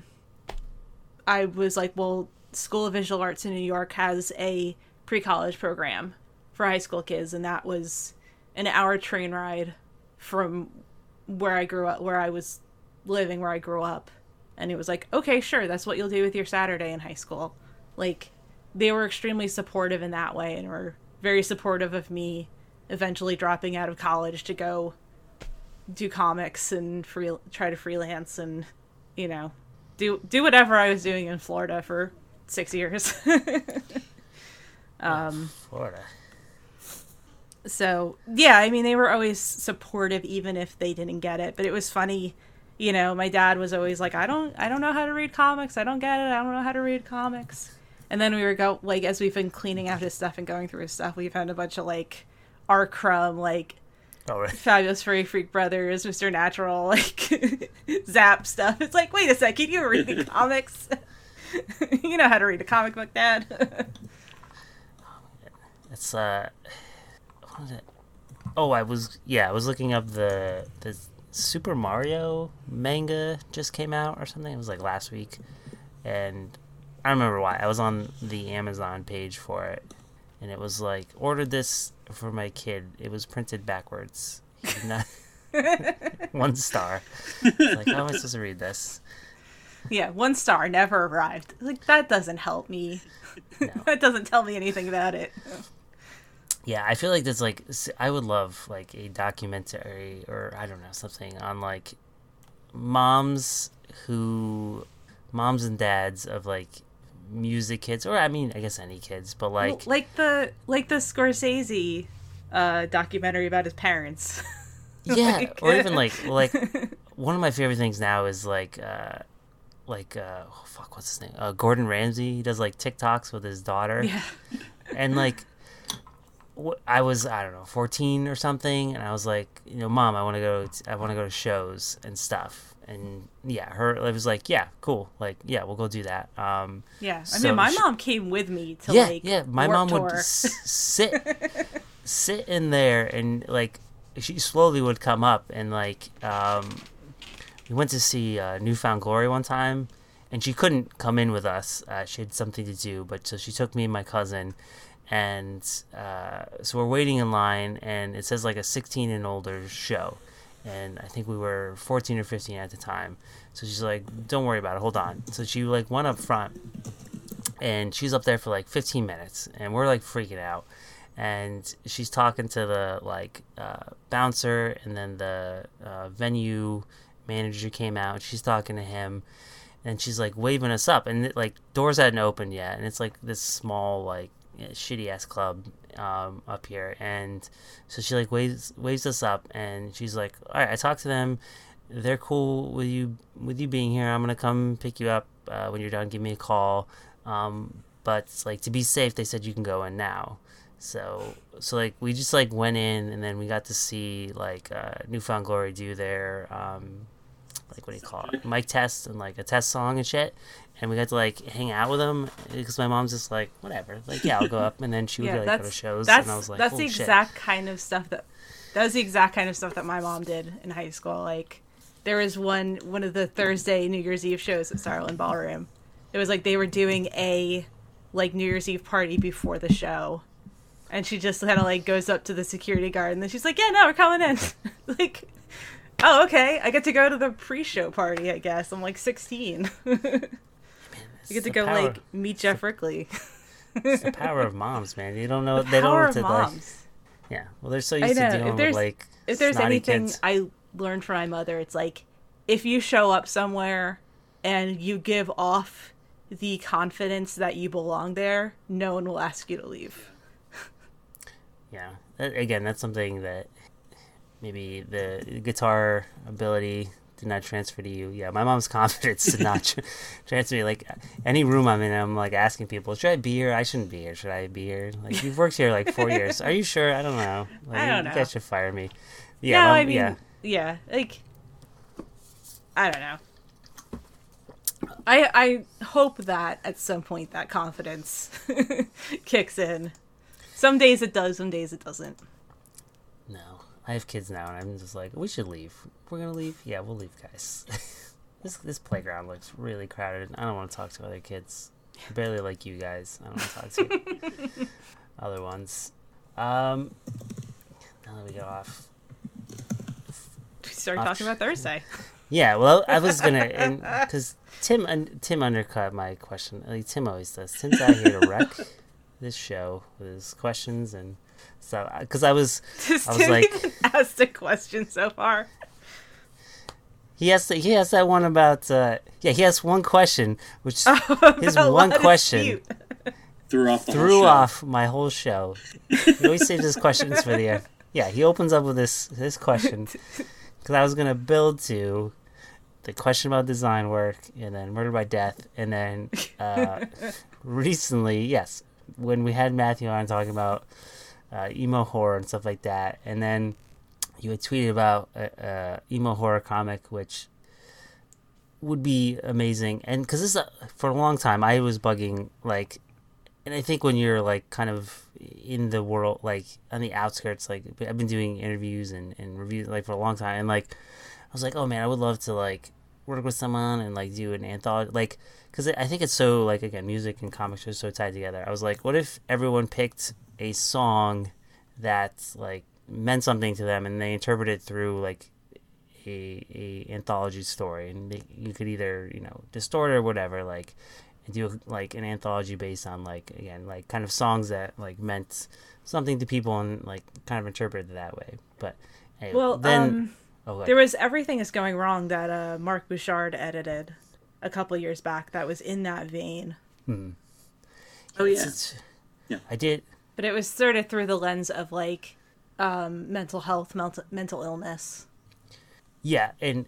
I was like, well, School of Visual Arts in New York has a pre-college program for high school kids, and that was an hour train ride from where I grew up, where I was living, where I grew up. And it was like, okay, sure, that's what you'll do with your Saturday in high school. Like, they were extremely supportive in that way, and were very supportive of me eventually dropping out of college to go do comics and free, try to freelance and, you know, do do whatever I was doing in Florida for six years. um, Florida. So, yeah, I mean, they were always supportive even if they didn't get it. But it was funny, you know, my dad was always like, I don't I don't know how to read comics. I don't get it. I don't know how to read comics. And then we were go like, as we've been cleaning out his stuff and going through his stuff, we found a bunch of like R. Crumb, like Oh, right. Fabulous Furry Freak Brothers, Mister Natural, like Zap stuff. It's like, wait a second, you were reading comics. You know how to read a comic book, Dad. It's uh, what was it? Oh, I was yeah, I was looking up the the Super Mario manga just came out or something. It was like last week, and I don't remember why. I was on the Amazon page for it, and it was like, ordered this for my kid. It was printed backwards. He did not one star. It's like, how am I supposed to read this? Yeah, one star, never arrived. Like, that doesn't help me. No. That doesn't tell me anything about it. Yeah, I feel like that's like, I would love like a documentary or I don't know, something on like moms who, moms and dads of like music kids, or I mean, I guess any kids, but like, Well, like the like the Scorsese uh, documentary about his parents. yeah, Like- or even like like one of my favorite things now is like uh like uh oh fuck what's his name uh Gordon Ramsay. He does like TikToks with his daughter. Yeah. And like wh- I was I don't know fourteen or something, and I was like, you know, Mom, I want to go t- I want to go to shows and stuff. And yeah, her it was like, yeah, cool, like yeah, we'll go do that. Um Yeah, I So mean, my she- mom came with me to yeah, like yeah. My Warped mom would Tour. s- sit, sit in there, and like she slowly would come up, and like um, we went to see uh, Newfound Glory one time, and she couldn't come in with us. Uh, she had something to do, but so she took me and my cousin, and uh, so we're waiting in line, and it says like a sixteen and older show. And I think we were fourteen or fifteen at the time. So she's like, don't worry about it. Hold on. So she like went up front, and she's up there for like fifteen minutes, and we're like freaking out. And she's talking to the like uh, bouncer, and then the uh, venue manager came out, and she's talking to him, and she's like waving us up, and it, like doors hadn't opened yet, and it's like this small like shitty ass club um, up here, and so she like waves waves us up, and she's like, all right, I talked to them, they're cool with you with you being here. I'm gonna come pick you up uh, when you're done. Give me a call, um, but like to be safe, they said you can go in now. So, so like we just like went in, and then we got to see like uh, New Found Glory do their um, like what do you call it, mic test and like a test song and shit, and we got to like hang out with them because my mom's just like whatever, like yeah, I'll go up, and then she would Yeah, like that's go to shows, that's and I was like, that's oh, the shit. exact kind of stuff that that was the exact kind of stuff that my mom did in high school. Like there was one one of the Thursday New Year's Eve shows at Starland Ballroom. It was like they were doing a like New Year's Eve party before the show. And she just kind of, like, goes up to the security guard, and then she's like, yeah, no, we're coming in. Like, oh, okay, I get to go to the pre-show party, I guess. I'm, like, sixteen. Man, I get to go, power. like, meet Jeff Rickley. It's the power of moms, man. You don't know, the they don't know what to, moms. like... Yeah, well, they're so used to dealing with, like, if there's snotty anything kids. I learned from my mother, it's, like, if you show up somewhere and you give off the confidence that you belong there, no one will ask you to leave. Yeah, again, that's something that maybe the guitar ability did not transfer to you. Yeah, my mom's confidence did not tra- transfer to me. Like, any room I'm in, I'm, like, asking people, should I be here? I shouldn't be here. Should I be here? Like, you've worked here, like, four years. Are you sure? I don't know. Like, I don't know. You guys should fire me. Yeah, no, mom, I mean, yeah. yeah, like, I don't know. I I hope that at some point that confidence kicks in. Some days it does, some days it doesn't. No. I have kids now, and I'm just like, we should leave. We're going to leave? Yeah, we'll leave, guys. this this playground looks really crowded. I don't want to talk to other kids. I barely like you guys. I don't want to talk to other ones. Um, now that we get off. We started off talking about Thursday. Yeah, well, I was going to, because Tim, un, Tim undercut my question. Like, Tim always does. Tim's out here to wreck this show with his questions, and so because I was, Does I was Tim like, even asked a question so far. He has to, he has that one about uh, yeah he has one question which Oh, his one question threw off the threw whole show. off my whole show. He always saves his questions for the end. Yeah, he opens up with this this question because I was gonna build to the question about design work, and then Murder by Death, and then uh, recently, yes, when we had Matthew on talking about uh, emo horror and stuff like that, and then you had tweeted about a, a emo horror comic, which would be amazing. And because this uh, for a long time, I was bugging like, and I think when you're like kind of in the world, like on the outskirts, like I've been doing interviews and, and reviews like for a long time, and like I was like, oh man, I would love to like work with someone and like do an anthology, like because I think it's so like again, music and comics are so tied together. I was like, what if everyone picked a song that's like meant something to them, and they interpret it through like a a anthology story, and they, you could either you know distort it or whatever, like and do like an anthology based on like again like kind of songs that like meant something to people and like kind of interpreted it that way. But hey, Well, then um, oh, like, there was Everything Is Going Wrong that uh, Mark Bouchard edited a couple years back that was in that vein. hmm. Oh yeah, It's- it's- Yeah. I did. But it was sort of through the lens of like um, mental health, mental, mental illness. Yeah, and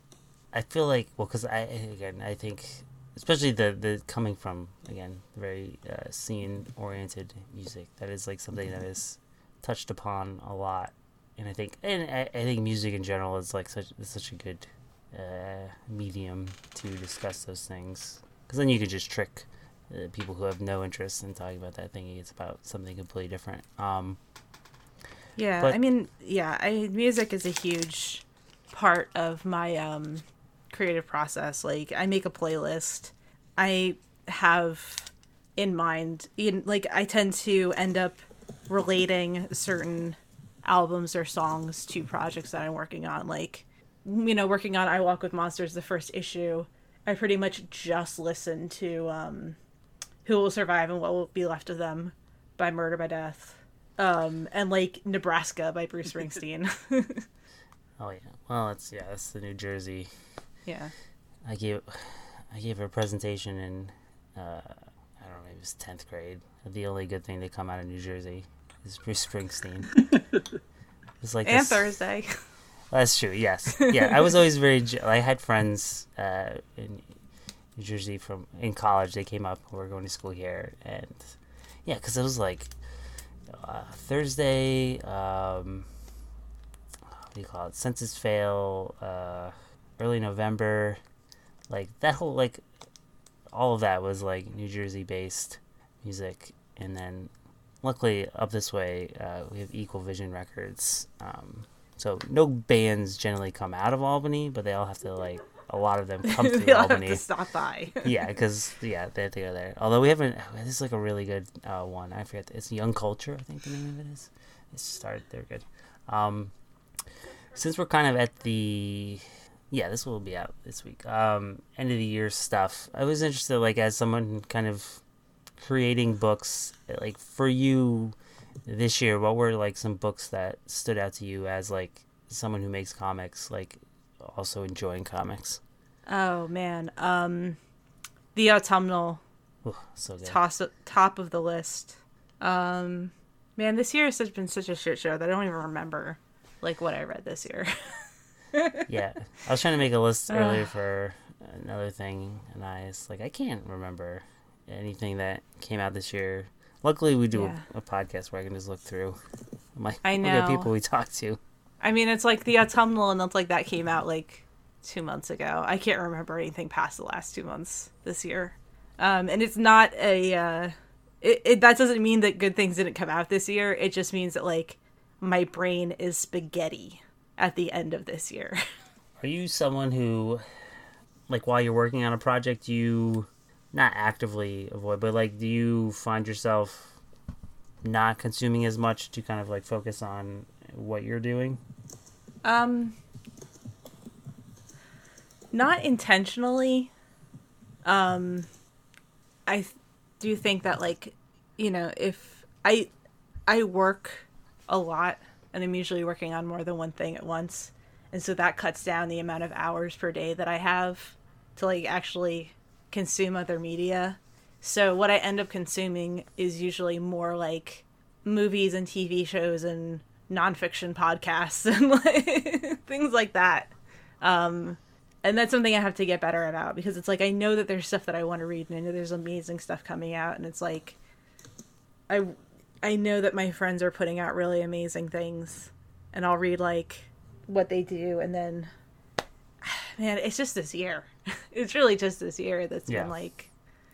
I feel like well, because I again I think especially the the coming from again very uh, scene oriented music, that is like something that is touched upon a lot, and I think and I, I think music in general is like such is such a good uh, medium to discuss those things, because then you could just trick uh, people who have no interest in talking about that, thinking it's about something completely different. Um, Yeah, But- I mean, yeah, I music is a huge part of my um, creative process. Like, I make a playlist. I have in mind, in, like, I tend to end up relating certain albums or songs to projects that I'm working on. Like, you know, working on I Walk with Monsters, the first issue, I pretty much just listened to um, Who Will Survive and What Will Be Left of Them by Murder by Death. Um, and like Nebraska by Bruce Springsteen. Oh yeah. Well, it's yeah, that's the New Jersey. Yeah. I gave I gave a presentation in uh, I don't know, maybe it was tenth grade. The only good thing to come out of New Jersey is Bruce Springsteen. It's like and this, Thursday. That's true. Yes. Yeah. I was always very. I had friends uh, in New Jersey from in college. They came up. We were going to school here, and yeah, because it was like uh, Thursday. Um, what do you call it? Census fail. Uh, early November. Like that whole like all of that was like New Jersey based music, and then luckily up this way uh, we have Equal Vision Records. Um, So no bands generally come out of Albany, but they all have to like a lot of them come through they all Albany. have to stop by. Yeah, because yeah, they have to go there. Although we haven't. This is like a really good uh, one. I forget. It's Young Culture. I think the name of it is. It started. They're good. Um, since we're kind of at the yeah, this will be out this week. Um, end of the year stuff. I was interested, like as someone kind of creating books, like for you. This year, what were like some books that stood out to you as like someone who makes comics, like also enjoying comics? Oh man, um, The Autumnal, Ooh, so good. toss top of the list. Um, man, this year has such, been such a shit show that I don't even remember like what I read this year. Yeah, I was trying to make a list earlier for another thing, and I was like, I can't remember anything that came out this year. Luckily, we do Yeah. a, a podcast where I can just look through. I'm like, I look at know. people we talk to. I mean, it's like The Autumnal, and that's like that came out like two months ago. I can't remember anything past the last two months this year. Um, and it's not a. Uh, it, it that doesn't mean that good things didn't come out this year. It just means that like my brain is spaghetti at the end of this year. Are you someone who, like, while you're working on a project, you not actively avoid, but like, do you find yourself not consuming as much to kind of like focus on what you're doing? Um, not intentionally. Um, I th- do think that like, you know, if I, I work a lot and I'm usually working on more than one thing at once. And so that cuts down the amount of hours per day that I have to like actually consume other media. So what I end up consuming is usually more like movies and T V shows and nonfiction podcasts and like, things like that. Um, and that's something I have to get better about because it's like I know that there's stuff that I want to read and I know there's amazing stuff coming out, and it's like I I know that my friends are putting out really amazing things, and I'll read like what they do, and then man, it's just this year. It's really just this year that's Yeah. been like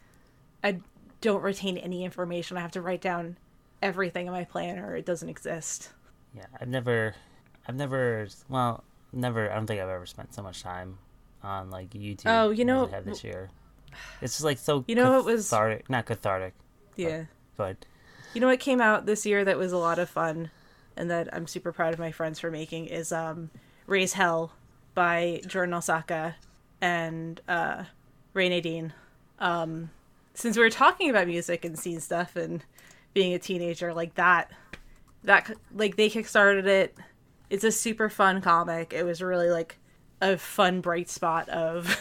I don't retain any information. I have to write down everything in my planner. It doesn't exist. Yeah, I've never, I've never, well, never, I don't think I've ever spent so much time on like YouTube. Oh, you know- as I have this year. It's just like so You know, it was- cathartic, not cathartic, Yeah. but You know what came out this year that was a lot of fun and that I'm super proud of my friends for making is um, Raise Hell by Jordan Osaka and uh, Ray Nadine. Um, since we were talking about music and scene stuff and being a teenager, like that, that like they kickstarted it. It's a super fun comic. It was really like a fun bright spot of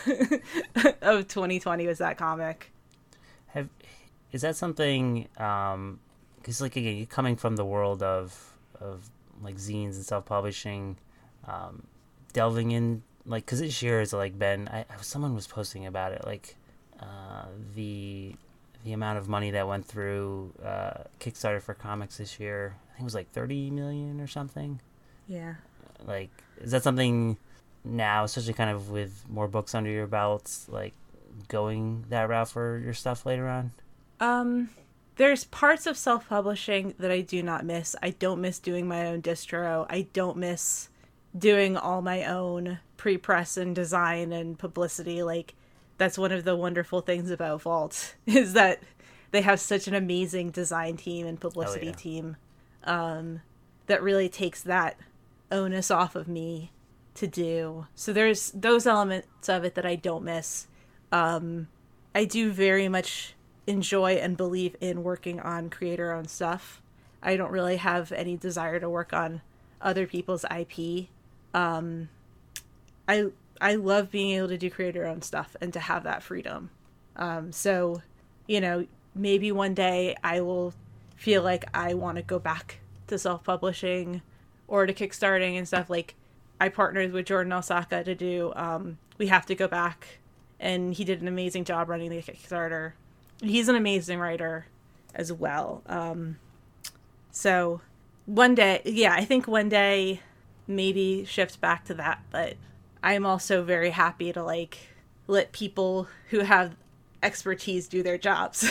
of twenty twenty was that comic. have is that something? Um, because like again, you're coming from the world of of like zines and self publishing, um, delving in like because this year has like been. I, I someone was posting about it like uh, the the amount of money that went through uh, Kickstarter for comics this year. I think it was like thirty million or something. Yeah. Like, is that something now, especially kind of with more books under your belts, like going that route for your stuff later on? Um, there's parts of self-publishing that I do not miss. I don't miss doing my own distro. I don't miss doing all my own pre-press and design and publicity. Like, that's one of the wonderful things about Vault is that they have such an amazing design team and publicity Oh, yeah. team um, that really takes that onus off of me to do. So there's those elements of it that I don't miss. Um, I do very much enjoy and believe in working on creator-owned stuff. I don't really have any desire to work on other people's I P. Um, I I love being able to do creator-owned stuff and to have that freedom. Um, so, you know, maybe one day I will feel like I want to go back to self-publishing or to kickstarting and stuff. Like, I partnered with Jordan Osaka to do um, We Have to Go Back, and he did an amazing job running the Kickstarter. He's an amazing writer as well. Um, so one day, yeah, I think one day maybe shift back to that, but I'm also very happy to like let people who have expertise do their jobs.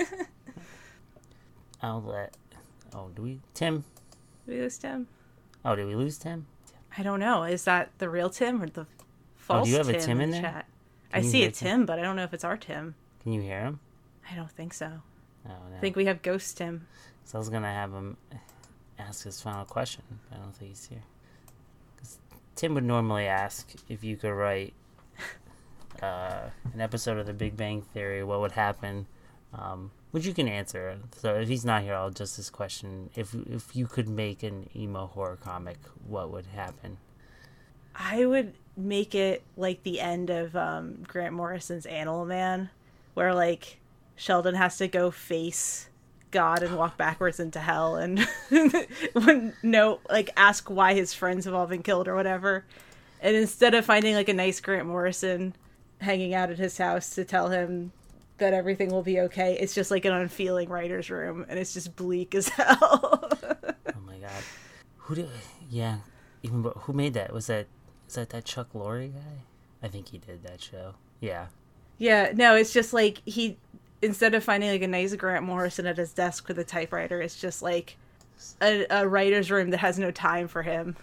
I'll let, oh, do we, Tim? Did we lose Tim? Oh, did we lose Tim? I don't know. Is that the real Tim or the false oh, do you have Tim a Tim in, in the there? chat? Can I you see hear a Tim, but I don't know if it's our Tim. Can you hear him? I don't think so. Oh, no. I think we have Ghost Tim. So I was going to have him ask his final question, but I don't think he's here. 'Cause Tim would normally ask if you could write uh, an episode of The Big Bang Theory, what would happen? Um, which you can answer. So if he's not here, I'll just this question. If, if you could make an emo horror comic, what would happen? I would make it like the end of um, Grant Morrison's Animal Man, where like Sheldon has to go face God and walk backwards into hell, and when no, like ask why his friends have all been killed or whatever. And instead of finding like a nice Grant Morrison hanging out at his house to tell him that everything will be okay, it's just like an unfeeling writer's room, and it's just bleak as hell. Oh my god, who did? Yeah, even who made that? Was that is that that Chuck Lorre guy? I think he did that show. Yeah. Yeah, no, it's just like he, instead of finding like a nice Grant Morrison at his desk with a typewriter, it's just like a, a writer's room that has no time for him.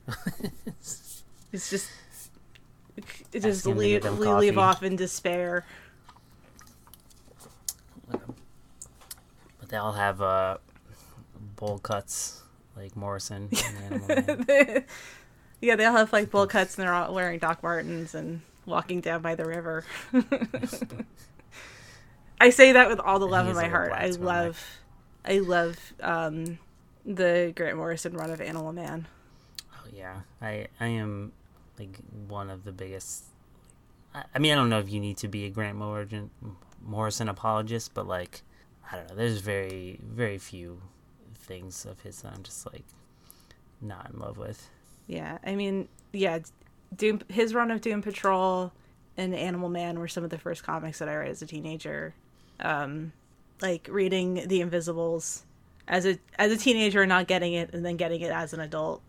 It's just, it just Asking him to leave, get them leave coffee. off in despair. But they all have uh, bowl cuts like Morrison and Animal Man. Yeah, they all have like bowl cuts and they're all wearing Doc Martens and walking down by the river. I say that with all the love he in has my a heart. black I turtleneck. love, I love um, the Grant Morrison run of Animal Man. Oh, yeah, I I am like one of the biggest. I, I mean, I don't know if you need to be a Grant Morrison Morrison apologist, but like, I don't know. There's very very few things of his that I'm just like not in love with. Yeah, I mean, yeah, Doom, his run of Doom Patrol and Animal Man were some of the first comics that I read as a teenager. Um, like reading The Invisibles as a as a teenager and not getting it, and then getting it as an adult.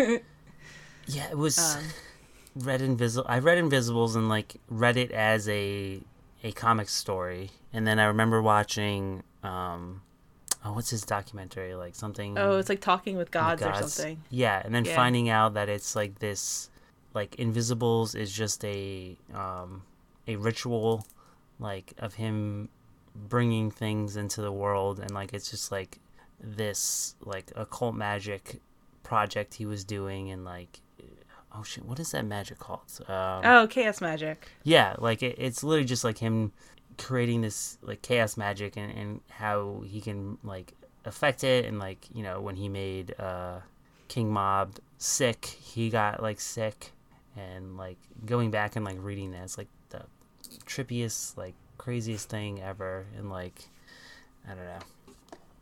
Yeah, it was Um, read Invisible. I read Invisibles and like read it as a a comic story, and then I remember watching um, oh, what's his documentary like something? oh, it's like Talking with Gods, or Gods. something. Yeah, and then Yeah. finding out that it's like this, like Invisibles is just a um, a ritual, like of him bringing things into the world, and like it's just like this like occult magic project he was doing, and like oh shit, what is that magic called? Um, Oh, Chaos Magic. yeah, like it, it's literally just like him creating this like chaos magic, and, and how he can like affect it, and like, you know, when he made uh King Mob sick, he got like sick, and like going back and like reading that, it's like the trippiest, like craziest thing ever, and like I don't know,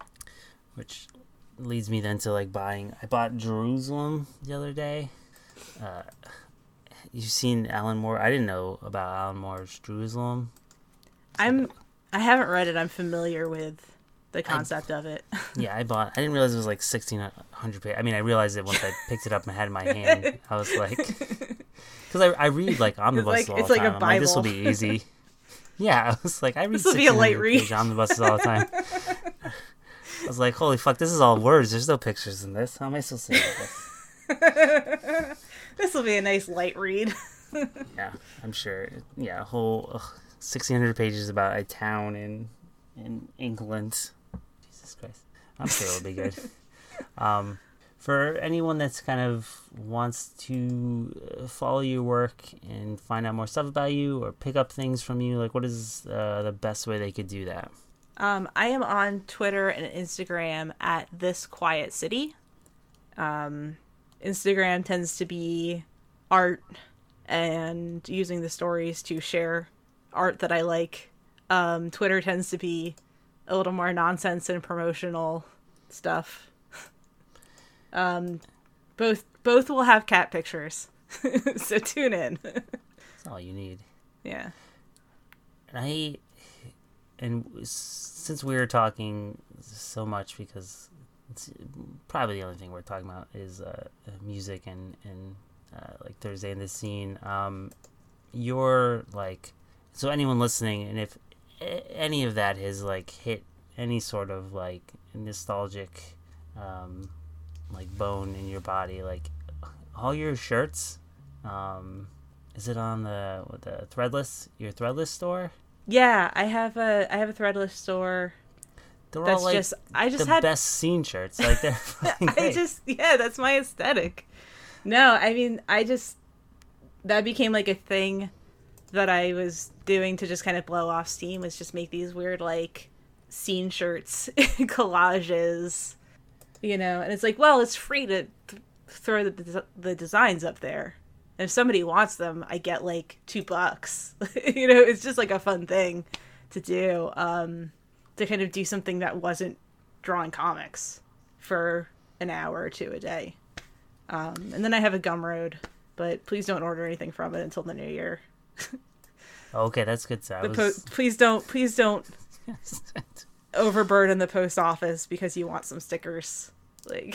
which leads me then to like buying. I bought Jerusalem the other day. Uh, you've seen Alan Moore? I didn't know about Alan Moore's Jerusalem. I'm. I haven't read it. I'm familiar with the concept of it. Yeah, I bought. I didn't realize it was like sixteen hundred pages. I mean, I realized it once I picked it up and had it in my hand. I was like, because I, I read like omnibuses like- all it's the like a time. I'm like, this will Bible. be easy. Yeah, I was like, I read This will be a light read. page omnibuses all the time. I was like, holy fuck, this is all words. There's no pictures in this. How am I supposed to read this? This will be a nice light read. Yeah, I'm sure. Yeah, a whole ugh, sixteen hundred pages about a town in in England. Jesus Christ. I'm sure it'll be good. Um, for anyone that's kind of wants to uh, follow your work and find out more stuff about you or pick up things from you, like what is uh, the best way they could do that? Um, I am on Twitter and Instagram at This Quiet City. Um, Instagram tends to be art and using the stories to share art that I like. Um, Twitter tends to be a little more nonsense and promotional stuff. um, both both will have cat pictures, so tune in. That's all you need. Yeah. And I, and since we were talking so much, because it's probably the only thing we're talking about is uh, music and and uh, like Thursday in the Scene. Um, you're like, so anyone listening, and if any of that has like hit any sort of like nostalgic, um, like bone in your body, like all your shirts, um, is it on the what, the Threadless, your Threadless store? Yeah, I have a I have a Threadless store. They're That's all like just I just the had best scene shirts. Like they're fucking I great. just yeah, that's my aesthetic. No, I mean I just that became like a thing that I was doing to just kind of blow off steam, was just make these weird like scene shirts, collages, you know. And it's like, well, it's free to th- throw the the designs up there. And if somebody wants them, I get like two bucks. You know, it's just like a fun thing to do. Um, to kind of do something that wasn't drawing comics for an hour or two a day. Um, and then I have a Gumroad, but please don't order anything from it until the new year. Okay, that's good. So I The was... po- please don't, please don't overburden the post office because you want some stickers. Like,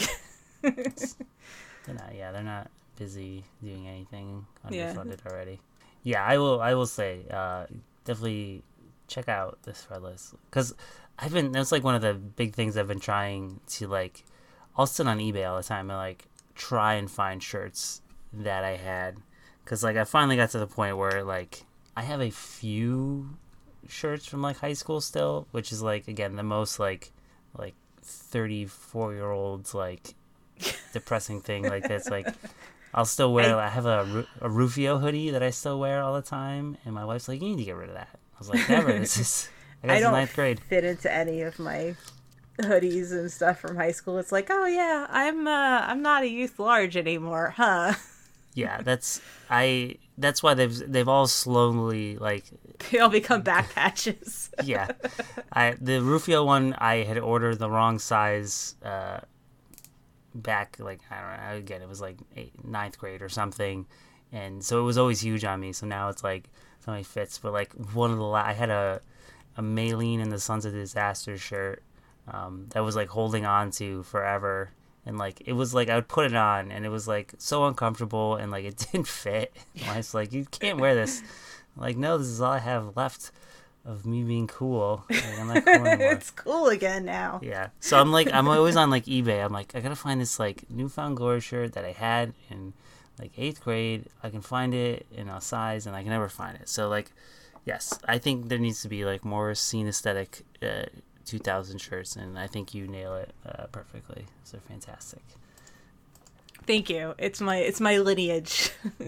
they're not. Yeah, they're not busy doing anything underfunded Yeah. already. Yeah, I will. I will say, uh, definitely check out this Threadless, because I've been. That's like one of the big things I've been trying to like. I'll sit on eBay all the time and like try and find shirts that I had, because like I finally got to the point where like I have a few shirts from like high school still, which is like again the most like like thirty-four year olds like depressing thing like this. Like I'll still wear. I, I have a Ru- a Rufio hoodie that I still wear all the time, and my wife's like, "You need to get rid of that." I was like, "Never." This is I guess I don't ninth grade. fit into any of my hoodies and stuff from high school. It's like, oh yeah, I'm uh, I'm not a youth large anymore, huh? Yeah, that's I. That's why they've they've all slowly like. They all become back patches. Yeah, I the Rufio one I had ordered the wrong size. Uh, back like I don't know, again it was like eight, ninth grade or something, and so it was always huge on me. So now it's like it only fits. But like one of the la- I had a a Maylene and the Sons of Disaster shirt um, that was like holding on to forever, and like it was like I would put it on and it was like so uncomfortable and like it didn't fit. I was like, you can't wear this. I'm like, no, this is all I have left of me being cool. Like, I'm not cool anymore. It's cool again now. Yeah. So I'm like, I'm always on like eBay. I'm like, I gotta find this like Newfound Glory shirt that I had in like eighth grade. I can find it in a size, and I can never find it. So like, yes, I think there needs to be like more scene aesthetic uh, two thousand shirts, and I think you nail it uh, perfectly. So fantastic. Thank you. It's my it's my lineage.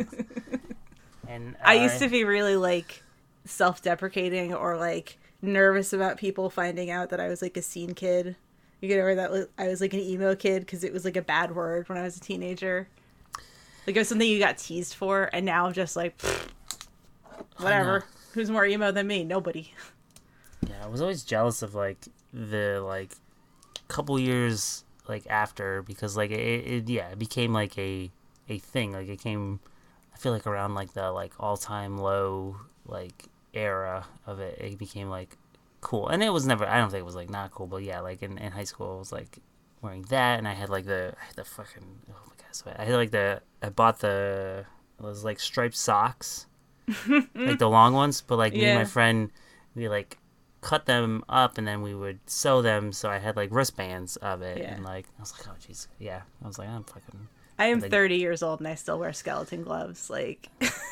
And uh, I used to be really like self-deprecating or like nervous about people finding out that I was like a scene kid. You know, or that was, I was like an emo kid because it was like a bad word when I was a teenager. Like it was something you got teased for, and now I'm just like, pfft, whatever. Who's more emo than me? Nobody. Yeah, I was always jealous of like the like couple years like after, because like it, it yeah it became like a a thing. Like it came, I feel like around like the like all time low like era of it. It became like cool, and it was never. I don't think it was like not cool, but yeah, like in, in high school, I was like wearing that, and I had like the I had the fucking oh my god, so I had like the I bought the it was like striped socks, like the long ones, but like me and Yeah. my friend, we like cut them up and then we would sew them, so I had like wristbands of it. Yeah. And like I was like, oh jeez, yeah, I was like, I'm fucking I am Like- thirty years old and I still wear skeleton gloves. Like,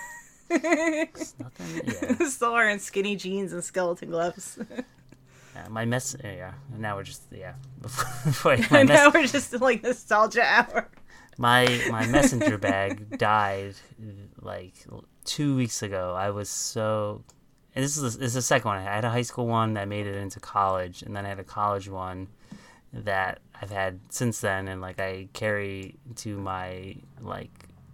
it's nothing. Yeah, still wearing skinny jeans and skeleton gloves. yeah my mess. Yeah, and now we're just yeah. Before, my And now mess, we're just in, like nostalgia hour. my my messenger bag died like two weeks ago. I was so and this is the, this is the second one. I had a high school one that made it into college, and then I had a college one that I've had since then, and like I carry to my like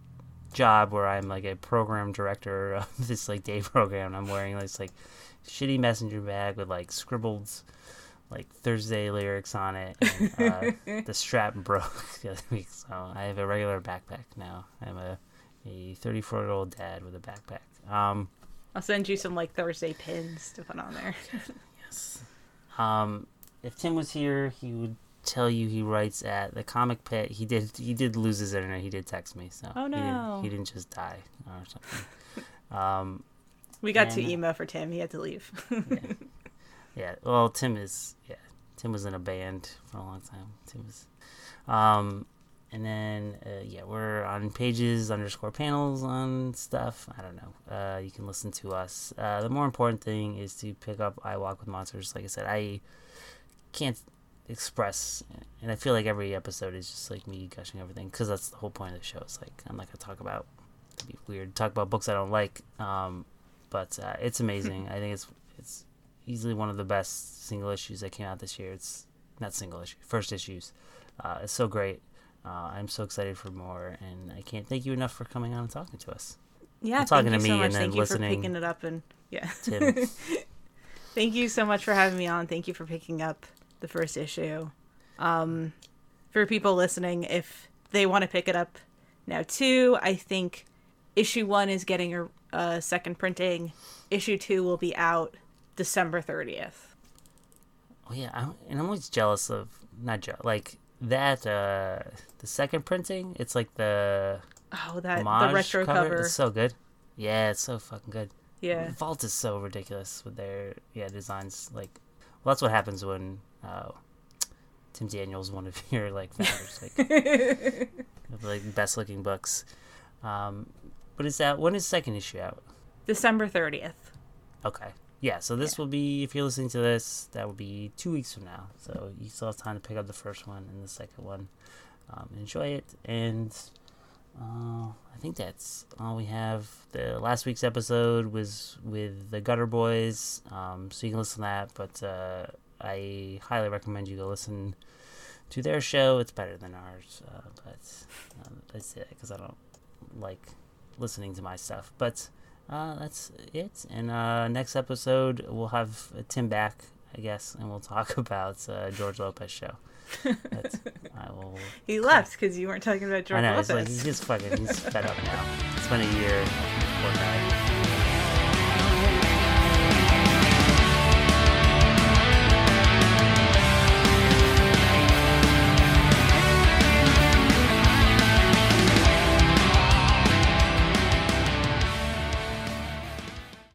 job where I'm like a program director of this like day program. I'm wearing this like shitty messenger bag with like scribbled like Thursday lyrics on it. And, uh, the strap broke the other week, so I have a regular backpack now. I'm a a thirty-four year old dad with a backpack. Um, I'll send you some like Thursday pins to put on there. yes. Um, if Tim was here, he would tell you he writes at the Comic Pit. He did he did lose his internet. He did text me, so oh no, he didn't, he didn't just die or something. Um, we got and, too emo for Tim. He had to leave. yeah. yeah. Well, Tim is yeah. Tim was in a band for a long time. Tim was, um, and then uh, yeah, we're on pages underscore panels on stuff. I don't know. Uh, you can listen to us. Uh, the more important thing is to pick up I Walk with Monsters. Like I said, I can't express, and I feel like every episode is just like me gushing everything, because that's the whole point of the show. It's like I'm not gonna talk about, it'd be weird talk about books I don't like, um but uh, it's amazing. I think it's it's easily one of the best single issues that came out this year. It's not single issue, first issues. Uh it's so great. uh I'm so excited for more, and I can't thank you enough for coming on and talking to us. Yeah, well, talking thank to you me so much. and then thank you listening for picking it up, and yeah Tim. Thank you so much for having me on. Thank you for picking up the first issue. Um, for people listening, if they want to pick it up now too, I think issue one is getting a, a second printing. Issue two will be out December thirtieth. Oh yeah, I'm, and I'm always jealous of, not jealous, like that, uh, the second printing, it's like the Oh, that homage the retro cover. It's so good. Yeah, it's so fucking good. Yeah. Vault is so ridiculous with their yeah designs. Like, well, that's what happens when uh, Tim Daniels, one of your like founders, like of, like best looking books. Um, but is that when is second issue out? December thirtieth. Okay, yeah. So this Yeah. will be, if you're listening to this, that will be two weeks from now. So you still have time to pick up the first one and the second one. Um, enjoy it, and uh, I think that's all we have. The last week's episode was with the Gutter Boys, um, so you can listen to that. But uh, I highly recommend you go listen to their show. It's better than ours, uh, but um, that's it, because I don't like listening to my stuff. But uh, that's it. And uh, next episode we'll have Tim back, I guess, and we'll talk about uh, George Lopez show. But I will. He left because you weren't talking about George I know, Lopez. it's like he's just fucking, he's fed up now. It's been a year. Poor guy.